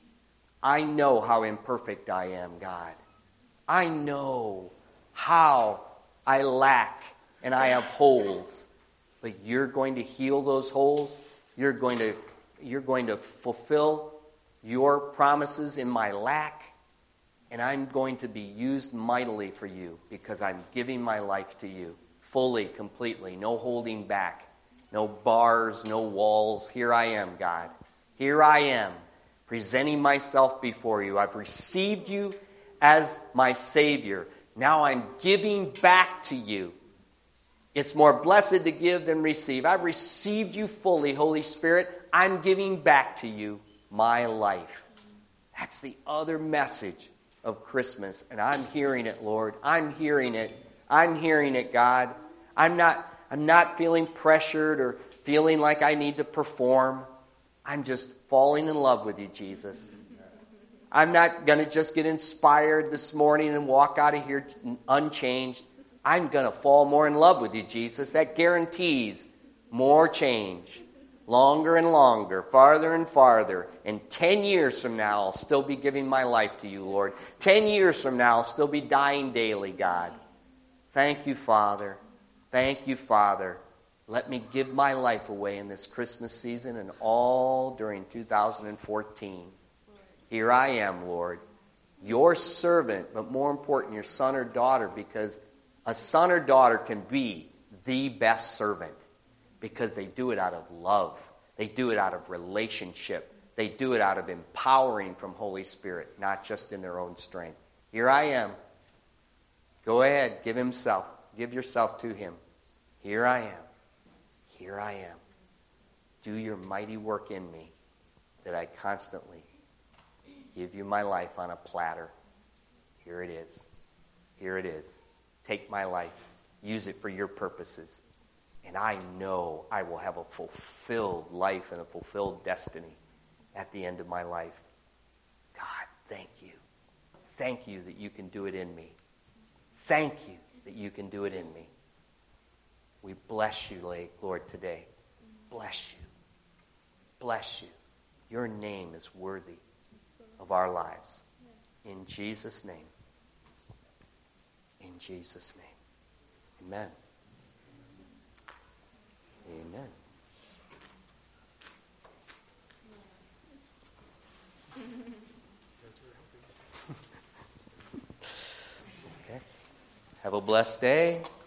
I know how imperfect I am, God. I know how I lack and I have holes. But you're going to heal those holes. You're going to, you're going to fulfill your promises in my lack. And I'm going to be used mightily for you because I'm giving my life to you fully, completely. No holding back. No bars, no walls. Here I am, God. Here I am, presenting myself before you. I've received you as my Savior. Now I'm giving back to you. It's more blessed to give than receive. I've received you fully, Holy Spirit. I'm giving back to you my life. That's the other message of Christmas. And I'm hearing it, Lord. I'm hearing it. I'm hearing it, God. I'm not, I'm not feeling pressured or feeling like I need to perform. I'm just falling in love with you, Jesus. I'm not going to just get inspired this morning and walk out of here unchanged. I'm going to fall more in love with you, Jesus. That guarantees more change. Longer and longer, farther and farther. And ten years from now, I'll still be giving my life to you, Lord. Ten years from now, I'll still be dying daily, God. Thank you, Father. Thank you, Father. Let me give my life away in this Christmas season and all during two thousand fourteen. Here I am, Lord. Your servant, but more important, your son or daughter, because a son or daughter can be the best servant because they do it out of love. They do it out of relationship. They do it out of empowering from Holy Spirit, not just in their own strength. Here I am. Go ahead, give himself. Give yourself to him. Here I am. Here I am. Do your mighty work in me that I constantly give you my life on a platter. Here it is. Here it is. Take my life. Use it for your purposes. And I know I will have a fulfilled life and a fulfilled destiny at the end of my life. God, thank you. Thank you that you can do it in me. Thank you that you can do it in me. We bless you, Lord, today. Bless you. Bless you. Your name is worthy of our lives. In Jesus' name. In Jesus' name. Amen. Amen. Okay. Have a blessed day.